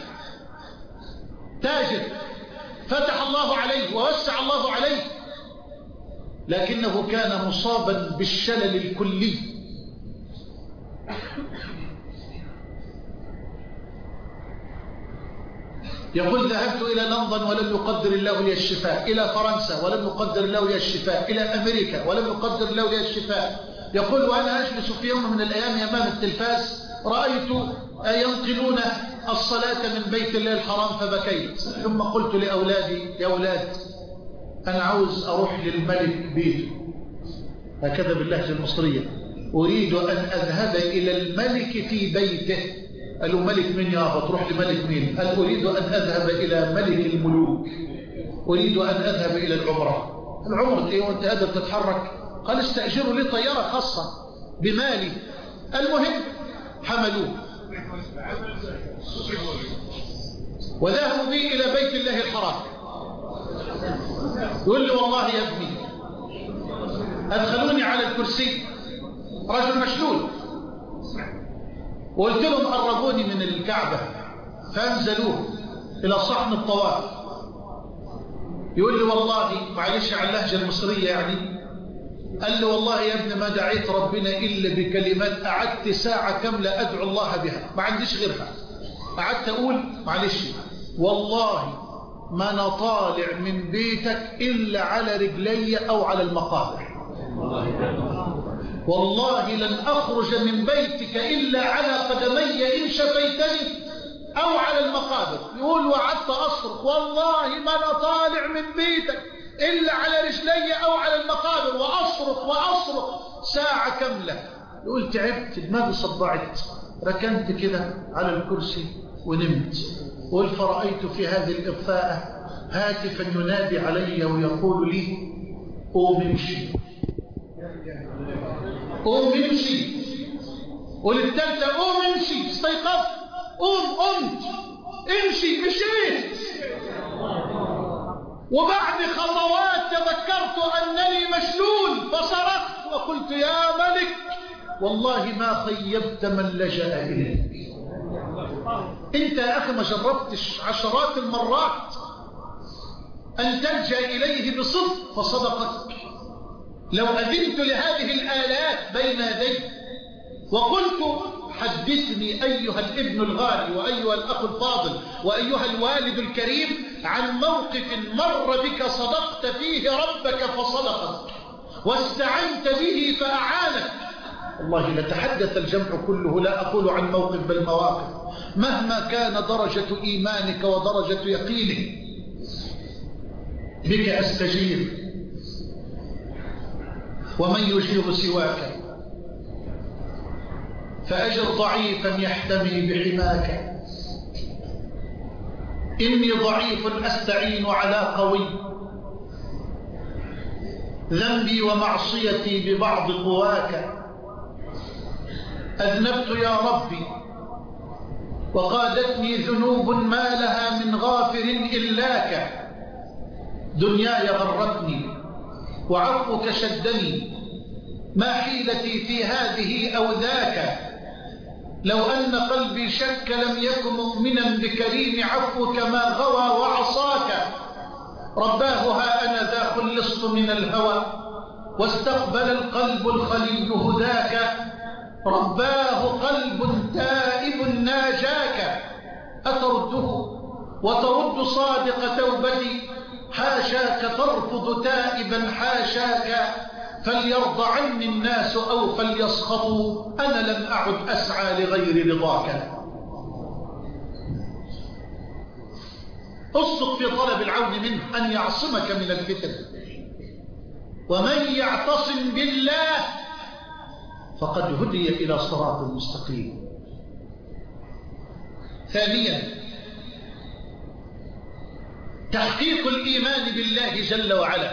تاجر فتح الله عليه ووسع الله عليه، لكنه كان مصابا بالشلل الكلي. يقول: ذهبت إلى لندن ولم يقدر الله لي الشفاء، إلى فرنسا ولم يقدر الله لي الشفاء، إلى أمريكا ولم يقدر الله لي الشفاء. يقول: وأنا أجلس في يوم من الأيام أمام التلفاز رأيت ينقلون الصلاة من بيت الله الحرام فبكيت، ثم قلت لأولادي: يا أولاد أنا عاوز أروح للملك بيته، هكذا باللهجة المصرية، أريد أن أذهب إلى الملك في بيته. قالوا: ملك مين يا أبا؟ تروح لملك مين؟ قال: أريد أن أذهب إلى ملك الملوك، أريد أن أذهب إلى العمرة. العمرة إيه وأنت قادر تتحرك؟ قال: استأجروا لي طيارة خاصة بمالي. المهم حملوه وذهبوا بي إلى بيت الله الحرام. يقول لي: والله يا ابني أدخلوني على الكرسي، رجل مشلول، وقلت لهم قربوني من الكعبة، فانزلوه إلى صحن الطواف. يقول لي: والله معلش على اللهجة المصرية يعني، قال له: والله يا ابني ما دعيت ربنا إلا بكلمات قعدت ساعة كاملة أدعو الله بها، ما عنديش غيرها. قعدت أقول معلش والله ما أنا طالع من بيتك إلا على رجلي أو على المقابر، والله لن أخرج من بيتك إلا على قدمي إن شفيتني أو على المقابر. يقول: وقعدت أصرخ والله ما أنا طالع من بيتك إلا على رجلي أو على المقابر، وأصرخ وأصرخ ساعة كاملة. يقول: تعبت، دماغي صدعت، ركنت كده على الكرسي ونمت. يقول: فرأيت في هذه الإغفاءة هاتفا ينادي علي ويقول لي: قوم امشي، قوم امشي. وللثالثة: قوم امشي. استيقظت، قوم، قمت، امشي، مشيت. وبعد خطوات تذكرت أنني مشلول فصرخت وقلت: يا ملك والله ما خيبت من لجأ إليك. انت يا أخي ما جربتش عشرات المرات أن تلجأ إليه بصدق فصدقك؟ لو أذنت لهذه الآلات بين يدي وقلت: حدثني أيها الابن الغالي وأيها الأخ الفاضل وأيها الوالد الكريم عن موقف مر بك صدقت فيه ربك فصدقك واستعنت به فأعانك، والله لتحدث الجمع كله، لا أقول عن موقف بل مواقف، مهما كان درجة إيمانك ودرجة يقينك. بك أستجير ومن يجير سواك، فأجر ضعيفا يحتمي بحماك. إني ضعيف أستعين على قوي، ذنبي ومعصيتي ببعض قواك. أذنبت يا ربي وقادتني ذنوب ما لها من غافر إلاك. دنياي غرتني وعفوك شدني، ما حيلتي في هذه أو ذاك. لو أن قلبي شك لم يكن مؤمنا بكريم عفوك ما غوى وعصاك. رباه ها أنا ذا خلصت من الهوى واستقبل القلب الخلي هداك. رباه قلب تائب ناجاك أترده وترد صادق توبتي؟ حاشاك ترفض تائبا حاشاك، فليرضى عني الناس أو فليسخطوا، أنا لم أعد أسعى لغير رضاك. اصدق في طلب العون منه أن يعصمك من الفتن، ومن يعتصم بالله فقد هدي إلى صراط مستقيم. ثانيا تحقيق الإيمان بالله جل وعلا.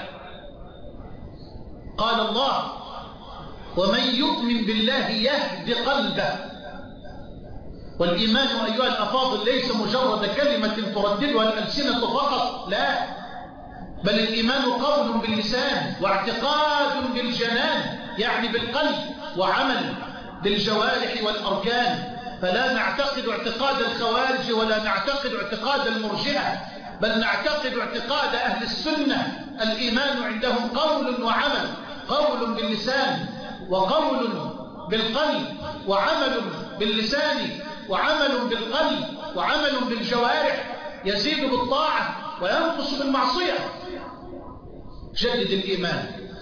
قال الله: ومن يؤمن بالله يهد قلبه. والإيمان أيها الأفاضل ليس مجرد كلمة ترددها الألسنة فقط، لا، بل الإيمان قول باللسان واعتقاد بالجنان، يعني بالقلب، وعمل بالجوارح والأركان. فلا نعتقد اعتقاد الخوارج ولا نعتقد اعتقاد المرجئة، بل نعتقد اعتقاد أهل السنة. الإيمان عندهم قول وعمل، قول باللسان وقول بالقلب وعمل باللسان وعمل بالقلب وعمل بالجوارح، يزيد بالطاعة وينقص بالمعصية. جدد الإيمان.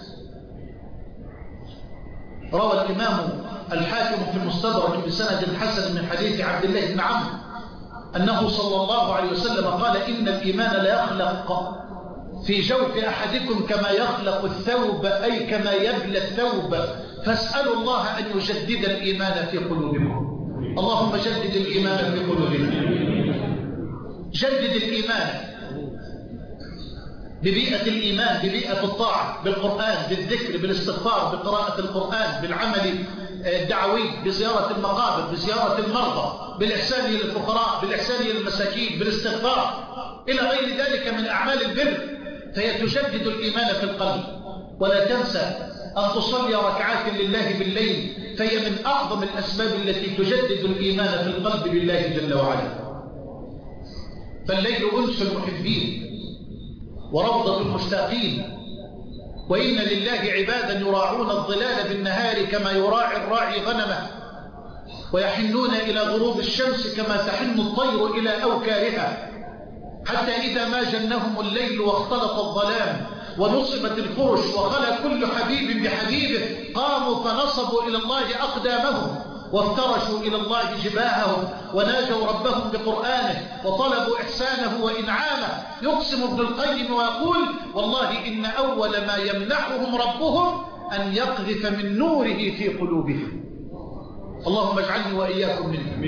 روى الإمام الحاكم في المستدرك بسند حسن من حديث عبد الله بن عمرو أنه صلى الله عليه وسلم قال: إن الإيمان لا يخلق في جوف أحدكم كما يخلق الثوب، أي كما يبلى الثوب، فاسألوا الله أن يجدد الإيمان في قلوبكم. اللهم جدد الإيمان في قلوبنا. جدد الإيمان ببيئة الإيمان، ببيئة الطاعة، بالقرآن، بالذكر، بالاستغفار، بقراءة القرآن، بالعمل الدعوي، بزيارة المقابر، بزيارة المرضى، بالإحسان إلى الفقراء، بالإحسان إلى المساكين، بالاستغفار، إلى غير ذلك من أعمال البر. فهي تجدد الإيمان في القلب. ولا تنسى أن تصلي ركعات لله بالليل، فهي من أعظم الأسباب التي تجدد الإيمان في القلب بالله جل وعلا. فالليل أنس المحبين وروضة المشتاقين، وإن لله عبادا يراعون الظلال بالنهار كما يراعي الراعي غنمه، ويحنون إلى غروب الشمس كما تحن الطير إلى أوكارها، حتى إذا ما جنهم الليل واختلط الظلام ونصبت الفرش وخلى كل حبيب بحبيبه، قاموا فنصبوا إلى الله أقدامهم وافترشوا إلى الله جباههم وناجوا ربهم بقرآنه وطلبوا إحسانه وإنعامه. يقسم ابن القيم ويقول: والله إن أول ما يمنحهم ربهم أن يقذف من نوره في قلوبهم. اللهم اجعلني وإياكم منهم.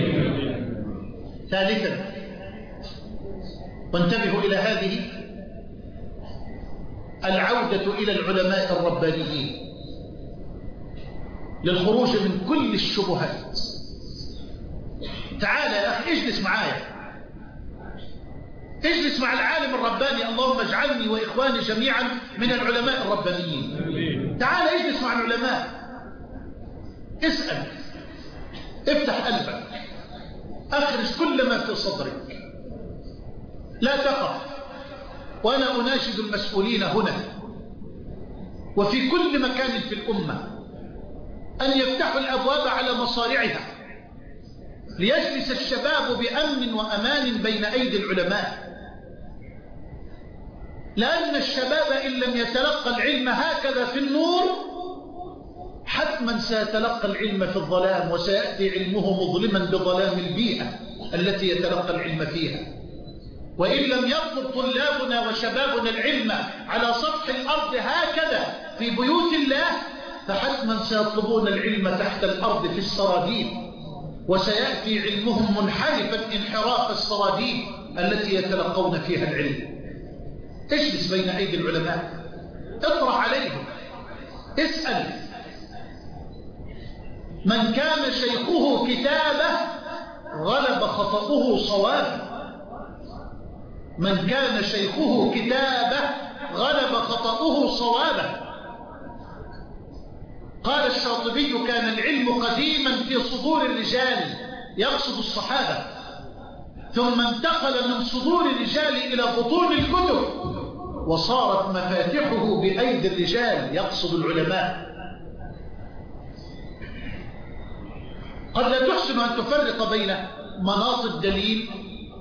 ثالثا، وانتبهوا إلى هذه، العودة إلى العلماء الربانيين للخروج من كل الشبهات. تعال يا أخي اجلس معايا، اجلس مع العالم الرباني. اللهم اجعلني وإخواني جميعا من العلماء الربانيين. تعال اجلس مع العلماء، اسأل، افتح قلبك، أخرج كل ما في صدرك، لا تقف. وأنا أناشد المسؤولين هنا وفي كل مكان في الأمة أن يفتحوا الأبواب على مصارعها، ليجلس الشباب بأمن وأمان بين أيدي العلماء. لأن الشباب إن لم يتلقى العلم هكذا في النور، حتما سيتلقى العلم في الظلام، وسيأتي علمه مظلما بظلام البيئة التي يتلقى العلم فيها. وإن لم يطلب طلابنا وشبابنا العلم على سطح الأرض هكذا في بيوت الله، فحتما سيطلبون العلم تحت الأرض في السراديب، وسيأتي علمهم منحرفا انحراف السراديب التي يتلقون فيها العلم. اجلس بين أيدي العلماء، اطرح عليهم، اسأل. من كان شيخه كتابه غلب خطأه صوابه. من كان شيخه كتابه غلب خطأه صوابه. قال الشاطبي: كان العلم قديما في صدور الرجال، يقصد الصحابة، ثم انتقل من صدور الرجال إلى بطون الكتب، وصارت مفاتحه بأيدي الرجال، يقصد العلماء. قد لا تحسن أن تفرق بين مناط الدليل،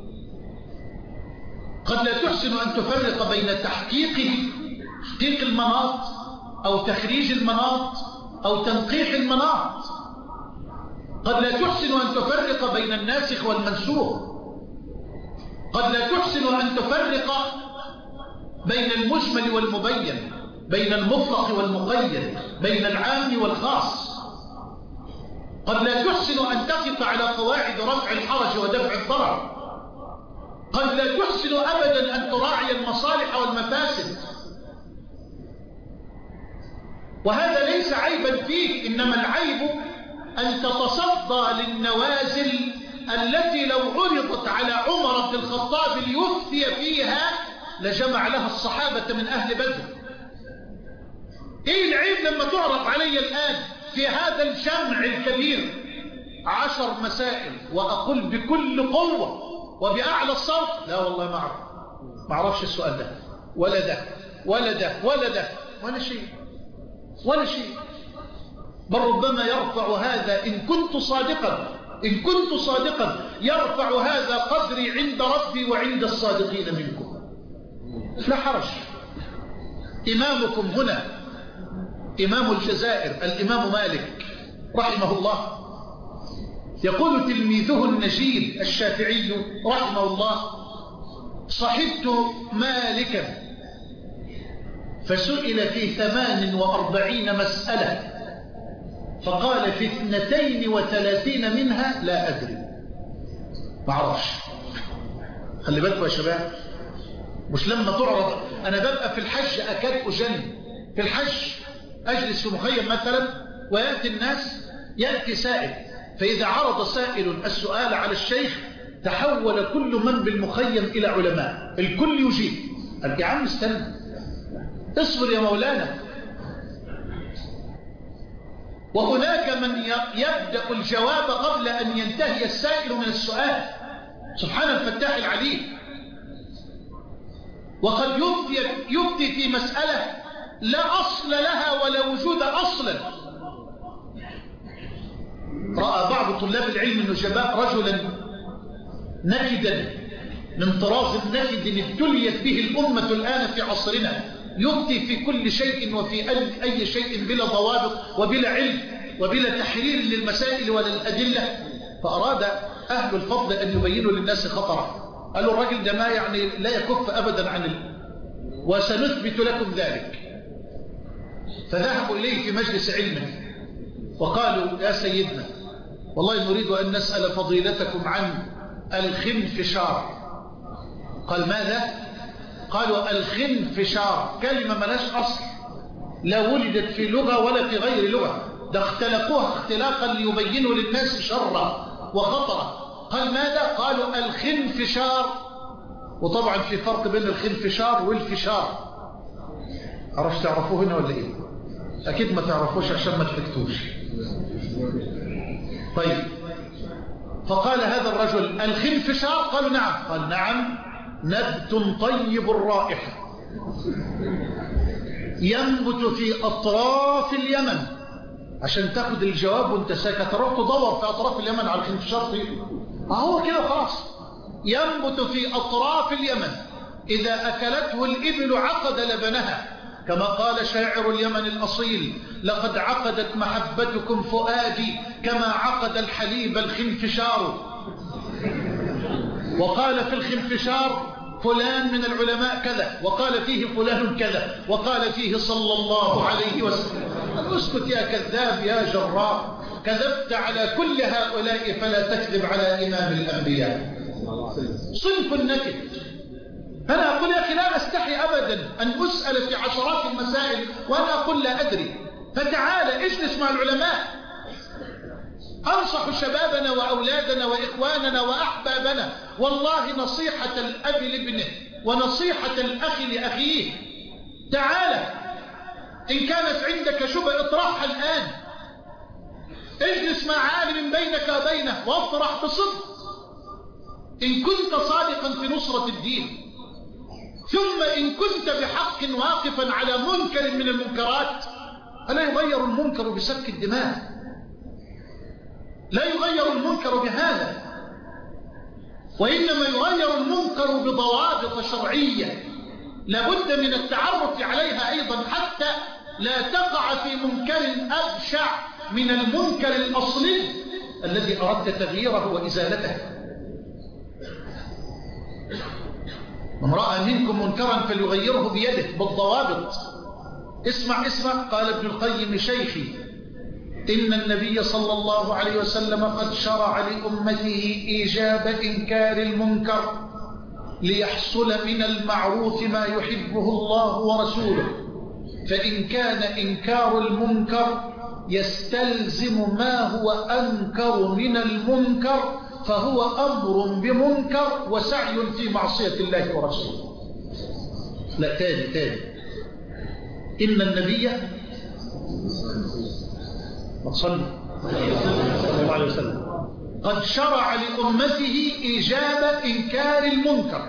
قد لا تحسن أن تفرق بين تحقيقه تحقيق المناط أو تخريج المناط أو تنقيح المناط، قد لا تحسن أن تفرق بين الناسخ والمنسوخ، قد لا تحسن أن تفرق بين المجمل والمبين، بين المطلق والمقيد، بين العام والخاص، قد لا تحسن أن تقف على قواعد رفع الحرج ودفع الضرر، قد لا تحسن أبدا أن تراعي المصالح والمفاسد. وهذا ليس عيبا فيك، إنما العيب أن تتصدى للنوازل التي لو عرضت على عمر بن الخطاب ليفتي فيها لجمع لها الصحابة من أهل بدر. إيه العيب لما تعرض علي الآن في هذا الجمع الكبير عشر مسائل وأقول بكل قوة وبأعلى الصوت لا والله ما أعرف، ما أعرفش السؤال ده ولا ده ولا ده ولا ده ولا شيء ولا شيء، بل ربما يرفع هذا إن كنت صادقا إن كنت صادقا يرفع هذا قدري عند ربي وعند الصادقين منكم. لا حرج. إمامكم هنا إمام الجزائر الإمام مالك رحمه الله يقول تلميذه النجيب الشافعي رحمه الله: صحبت مالكا فسئل في ثمان وأربعين مسألة فقال في اثنتين وثلاثين منها لا أدري، ما أعرفش. خلي بالكم يا شباب، مش لما تعرض. أنا ببقى في الحج أكاد أجن في الحج، أجلس في مخيم مثلا ويأتي الناس، يأتي سائل، فإذا عرض سائل السؤال على الشيخ تحول كل من بالمخيم إلى علماء، الكل يجيب. قال يا عم استنى، اصبر يا مولانا. وهناك من يبدأ الجواب قبل أن ينتهي السائل من السؤال، سبحان الفتاح العليم. وقد يبدي, يبدي في مسألة لا أصل لها ولا وجود أصلا. رأى بعض طلاب العلم النجباء رجلا نكدا من طراز نكد ابتليت به الأمة الآن في عصرنا، يبدي في كل شيء وفي أي شيء بلا ضوابط وبلا علم وبلا تحرير للمسائل ولا الأدلة. فأراد أهل الفضل أن يبينوا للناس خطره، قالوا الرجل ده ما يعني لا يكف أبدا عن ال... وسنثبت لكم ذلك. فذهبوا إليه في مجلس علمه وقالوا: يا سيدنا والله نريد أن نسأل فضيلتكم عن الخنفشار. قال: ماذا؟ قالوا: الخنفشار كلمة ملاش أصل، لا ولدت في لغة ولا في غير لغة، ده اختلقوها اختلاقا ليبينوا للناس شرا وخطرا. قال: ماذا؟ قالوا: الخنفشار. وطبعا في فرق بين الخنفشار والفشار. عرفت تعرفوه هنا ولا ايه؟ اكيد ما تعرفوش عشان ما تفكتوش. طيب، فقال هذا الرجل: الخنفشار؟ قالوا: نعم. قال: نعم، نبت طيب الرائحة ينبت في أطراف اليمن. عشان تاخد الجواب وانت ساكت تروح تدور في أطراف اليمن على الخنفشار. ما هو كده خلاص. ينبت في أطراف اليمن، إذا أكلته الإبل عقد لبنها، كما قال شاعر اليمن الأصيل: لقد عقدت محبتكم فؤادي كما عقد الحليب الخنفشار. وقال في الخنفشار فلان من العلماء كذا، وقال فيه فلان كذا، وقال فيه صلى الله عليه وسلم. اسكت يا كذاب يا جراء، كذبت على كل هؤلاء فلا تكذب على إمام الأنبياء. صنف النكد. أنا أقول يا أخي لا أستحي أبدا أن أسأل في عشرات المسائل وأنا أقول لا أدري، فتعال اجلس مع العلماء. أنصح شبابنا وأولادنا وإخواننا وأحبابنا والله نصيحة الأب لابنه ونصيحة الأخ لأخيه. تعال، إن كانت عندك شبهة اطرحها الآن، اجلس مع عالم بينك وبينه واطرح بصدق إن كنت صادقا في نصرة الدين. ثم إن كنت بحق واقفا على منكر من المنكرات، ألا يغير المنكر بسفك الدماء؟ لا يغير المنكر بهذا، وإنما يغير المنكر بضوابط شرعية لابد من التعرف عليها أيضا حتى لا تقع في منكر أبشع من المنكر الأصلي الذي أردت تغييره وإزالته. من رأى منكم منكرا فليغيره بيده بالضوابط. اسمع اسمع، قال ابن القيم شيخي: إن النبي صلى الله عليه وسلم قد شرع لأمته إيجاب إنكار المنكر ليحصل من المعروف ما يحبه الله ورسوله، فإن كان إنكار المنكر يستلزم ما هو أنكر من المنكر فهو أمر بمنكر وسعي في معصية الله ورسوله. لا، تاني تاني. إن النبي صلى الله عليه وسلم قد شرع لأمته إيجاب إنكار المنكر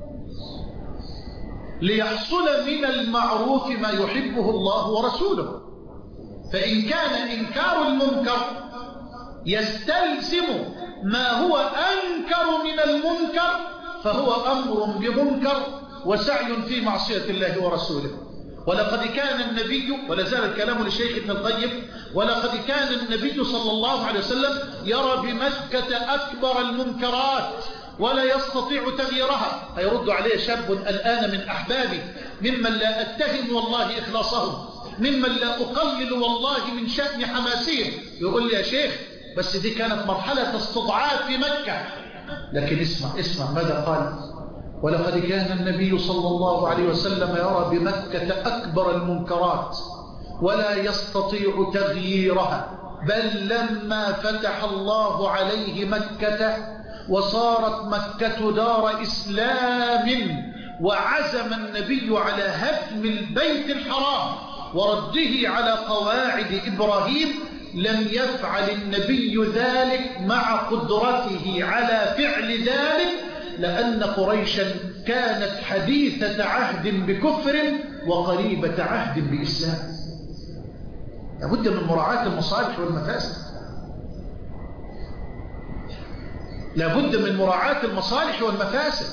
ليحصل من المعروف ما يحبه الله ورسوله، فإن كان إنكار المنكر يستلزم ما هو أنكر من المنكر فهو أمر بمنكر وسعي في معصية الله ورسوله. ولقد كان النبي، ولا زال الكلام لشيخ ابن القيم، ولقد كان النبي صلى الله عليه وسلم يرى بمكة أكبر المنكرات ولا يستطيع تغييرها. هيرد عليه شاب الآن من أحبابي ممن لا أتهم والله إخلاصهم، ممن لا أقلل والله من شأن حماسهم، يقول لي يا شيخ بس دي كانت مرحلة استضعاف في مكة. لكن اسمع اسمع ماذا قال: ولقد كان النبي صلى الله عليه وسلم يرى بمكة أكبر المنكرات ولا يستطيع تغييرها، بل لما فتح الله عليه مكة وصارت مكة دار إسلام وعزم النبي على هدم البيت الحرام ورده على قواعد إبراهيم، لم يفعل النبي ذلك مع قدرته على فعل ذلك، لأن قريشا كانت حديثة عهد بكفر وقريبة عهد بإسلام. لابد من مراعاة المصالح والمفاسد، لابد من مراعاة المصالح والمفاسد.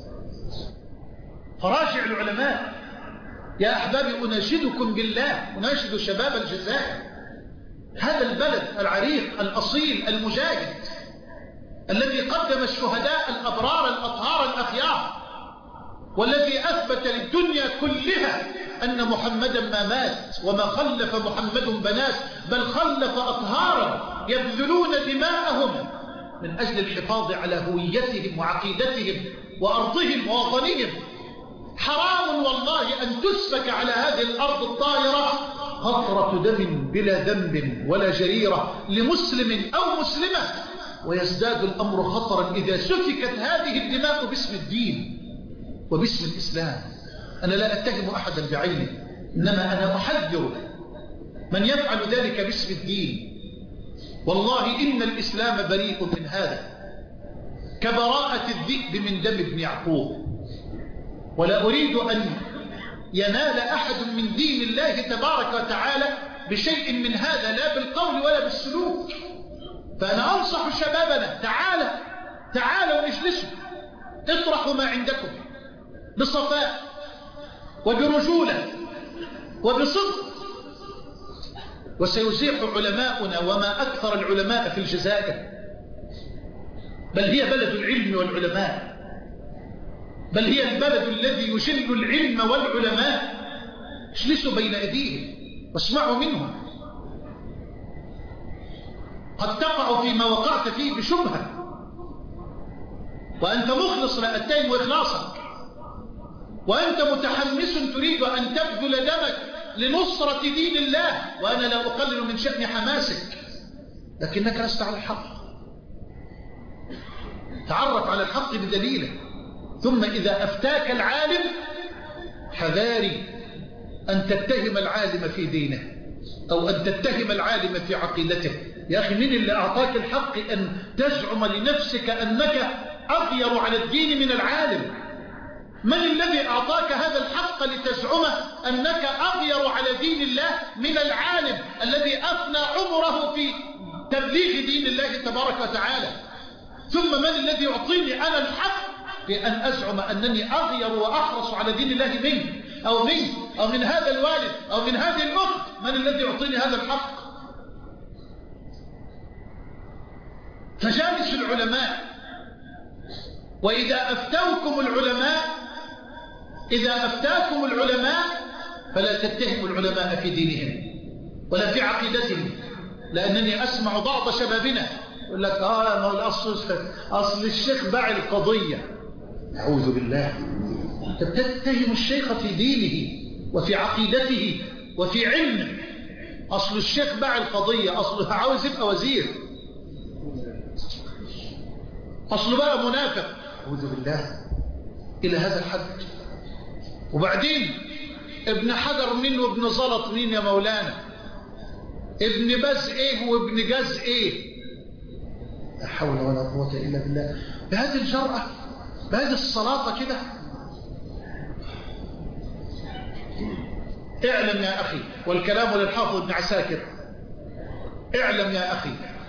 فراجع العلماء يا أحبابي، أناشدكم بالله، أناشد شباب الجزائر، هذا البلد العريق الأصيل المجاهد الذي قدم الشهداء الأبرار الأطهار الأخيار، والذي أثبت للدنيا كلها أن محمدا ما مات وما خلف محمد بنات، بل خلف أطهارا يبذلون دماءهم من أجل الحفاظ على هويتهم وعقيدتهم وأرضهم ووطنهم. حرام والله أن تسفك على هذه الأرض الطاهرة قطرة دم بلا ذنب ولا جريرة لمسلم أو مسلمة، ويزداد الأمر خطرا إذا سفكت هذه الدماء باسم الدين وباسم الإسلام. أنا لا أتهم أحدا بعينه، إنما أنا أحذر من يفعل ذلك باسم الدين. والله إن الإسلام بريء من هذا كبراءة الذئب من دم ابن يعقوب، ولا أريد أن ينال أحد من دين الله تبارك وتعالى بشيء من هذا، لا بالقول ولا بالسلوك. فأنا أنصح شبابنا: تعالى تعالوا اجلسوا، اطرحوا ما عندكم بصفاء وبرجولة وبصدق، وسيزيح علماؤنا وما أكثر العلماء في الجزائر، بل هي بلد العلم والعلماء، بل هي البلد الذي يجل العلم والعلماء. اجلسوا بين أيديهم واسمعوا منهم. قد تقع فيما وقعت فيه بشبهة وأنت مخلص، لا أتهم إخلاصك، وأنت متحمس تريد أن تبذل دمك لنصرة دين الله، وأنا لا أقلل من شأن حماسك، لكنك لست على الحق. تعرف على الحق بدليله، ثم إذا أفتاك العالم حذاري أن تتهم العالم في دينه أو أن تتهم العالم في عقيدته. يا أخي، من اللي أعطاك الحق أن تزعم لنفسك أنك أغير على الدين من العالم؟ من الذي أعطاك هذا الحق لتزعمه أنك أغير على دين الله من العالم الذي أفنى عمره في تبليغ تبليغ دين الله تبارك وتعالى. ثم من الذي يعطيني أنا الحق بأن أزعم أنني أغير وأحرص على دين الله منه أو منه أو من هذا الوالد أو من هذه الأخت؟ من الذي يعطيني هذا الحق؟ فجالس العلماء، وإذا أفتوكم العلماء إذا أفتاكم العلماء فلا تتهموا العلماء في دينهم ولا في عقيدتهم. لأنني أسمع بعض شبابنا يقول لك آه ما هو الأصل أصل الشيخ باع القضية. أعوذ بالله. تتهم الشيخ في دينه وفي عقيدته وفي علمه. أصل الشيخ باع القضية، أصله عاوز يبقى وزير، أصله بقى منافق. أعوذ بالله إلى هذا الحد. وبعدين ابن حجر مين وابن زلط مين يا مولانا؟ ابن باز ايه وابن جاز ايه؟ لا حول ولا قوة إلا بالله. بهذه الجرأة، بهذه الصلاة كده. اعلم يا أخي، والكلام للحافظ ابن عساكر، اعلم يا أخي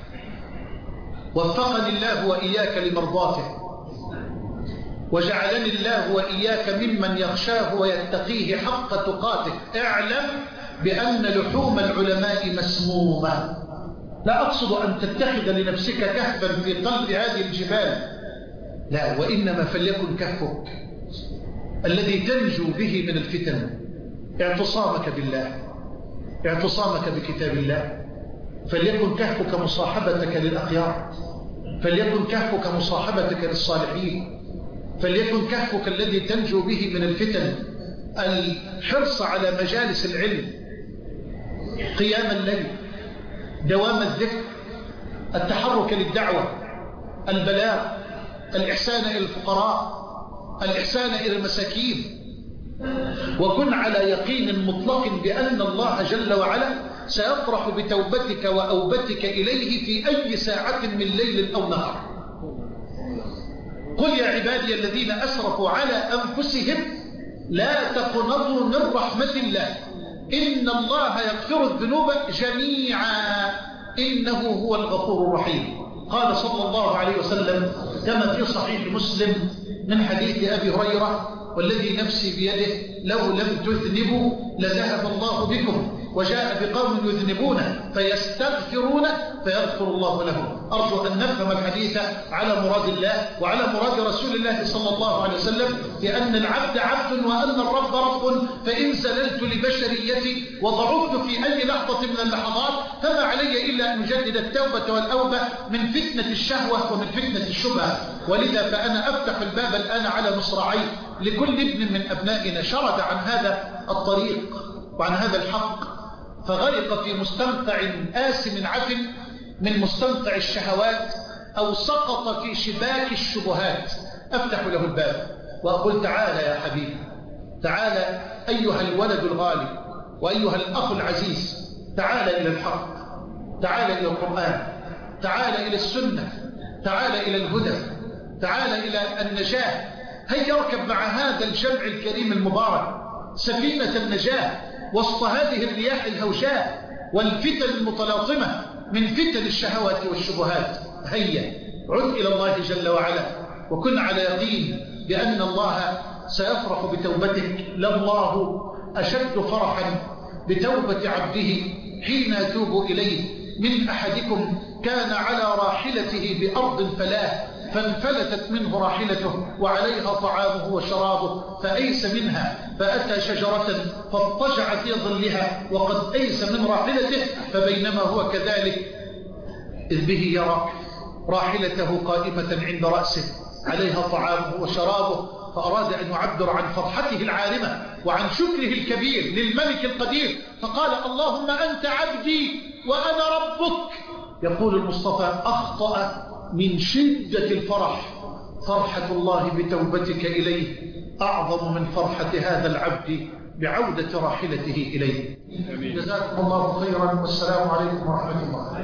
وفقني الله وإياك لمرضاته، وجعلني الله وإياك ممن يخشاه ويتقيه حق تقاته. اعلم بأن لحوم العلماء مسمومة. لا أقصد أن تتخذ لنفسك كهفا في قلب هذه الجبال، لا، وإنما فليكن كهفك الذي تنجو به من الفتن اعتصامك بالله، اعتصامك بكتاب الله. فليكن كهفك مصاحبتك للأخيار، فليكن كهفك مصاحبتك للصالحين، فليكن كهفك الذي تنجو به من الفتن الحرص على مجالس العلم، قيام الليل، دوام الذكر، التحرك للدعوة، البلاغ، الإحسان إلى الفقراء، الإحسان إلى المساكين. وكن على يقين مطلق بأن الله جل وعلا سيفرح بتوبتك وأوبتك إليه في أي ساعة من ليل أو نهار. قل يا عبادي الذين أسرفوا على أنفسهم لا تقنطوا من رحمة الله إن الله يغفر الذنوب جميعا إنه هو الغفور الرحيم. قال صلى الله عليه وسلم كما في صحيح مسلم من حديث أبي هريرة والذي نفسي بيده لو لم تذنبوا لذهب الله بكم وجاء بقوم يذنبون فيستغفرون فيغفر الله لهم. أرجو أن نفهم الحديث على مراد الله وعلى مراد رسول الله صلى الله عليه وسلم، لأن العبد عبد وأن الرب رب. فإن زللت لبشريتي وضعفت في أي لحظة من اللحظات فما علي إلا أن أجدد التوبة والأوبة من فتنة الشهوة ومن فتنة الشبهة. ولذا فأنا أفتح الباب الآن على مصراعي لكل ابن من أبنائنا شرد عن هذا الطريق وعن هذا الحق فغرق في مستنقع آسم عفن من مستنقع الشهوات أو سقط في شباك الشبهات. أفتح له الباب وأقول تعالى يا حبيبي، تعالى أيها الولد الغالي وأيها الأخ العزيز، تعالى إلى الحق، تعالى إلى القرآن، تعالى إلى السنة، تعالى إلى الهدى، تعالى إلى النجاة. هيا اركب مع هذا الجمع الكريم المبارك سفينة النجاة وسط هذه الرياح الهوجاء والفتن المتلاطمة من فتن الشهوات والشبهات. هيا عد إلى الله جل وعلا وكن على يقين بأن الله سيفرح بتوبتك. لله أشد فرحا بتوبة عبده حين يتوب إليه من أحدكم كان على راحلته بأرض فلاه فانفلتت منه راحلته وعليها طعامه وشرابه فأيس منها فأتى شجرة فاضطجع في ظلها وقد أيس من راحلته فبينما هو كذلك إذ به يرى راحلته قائمة عند رأسه عليها طعامه وشرابه، فأراد أن يعبر عن فرحته العارمة وعن شكره الكبير للملك القدير فقال اللهم أنت عبدي وأنا ربك. يقول المصطفى أخطأ من شدة الفرح، فرحة الله بتوبتك إليه أعظم من فرحة هذا العبد بعودة راحلته إليه. جزاكم الله خيرا والسلام عليكم ورحمة الله.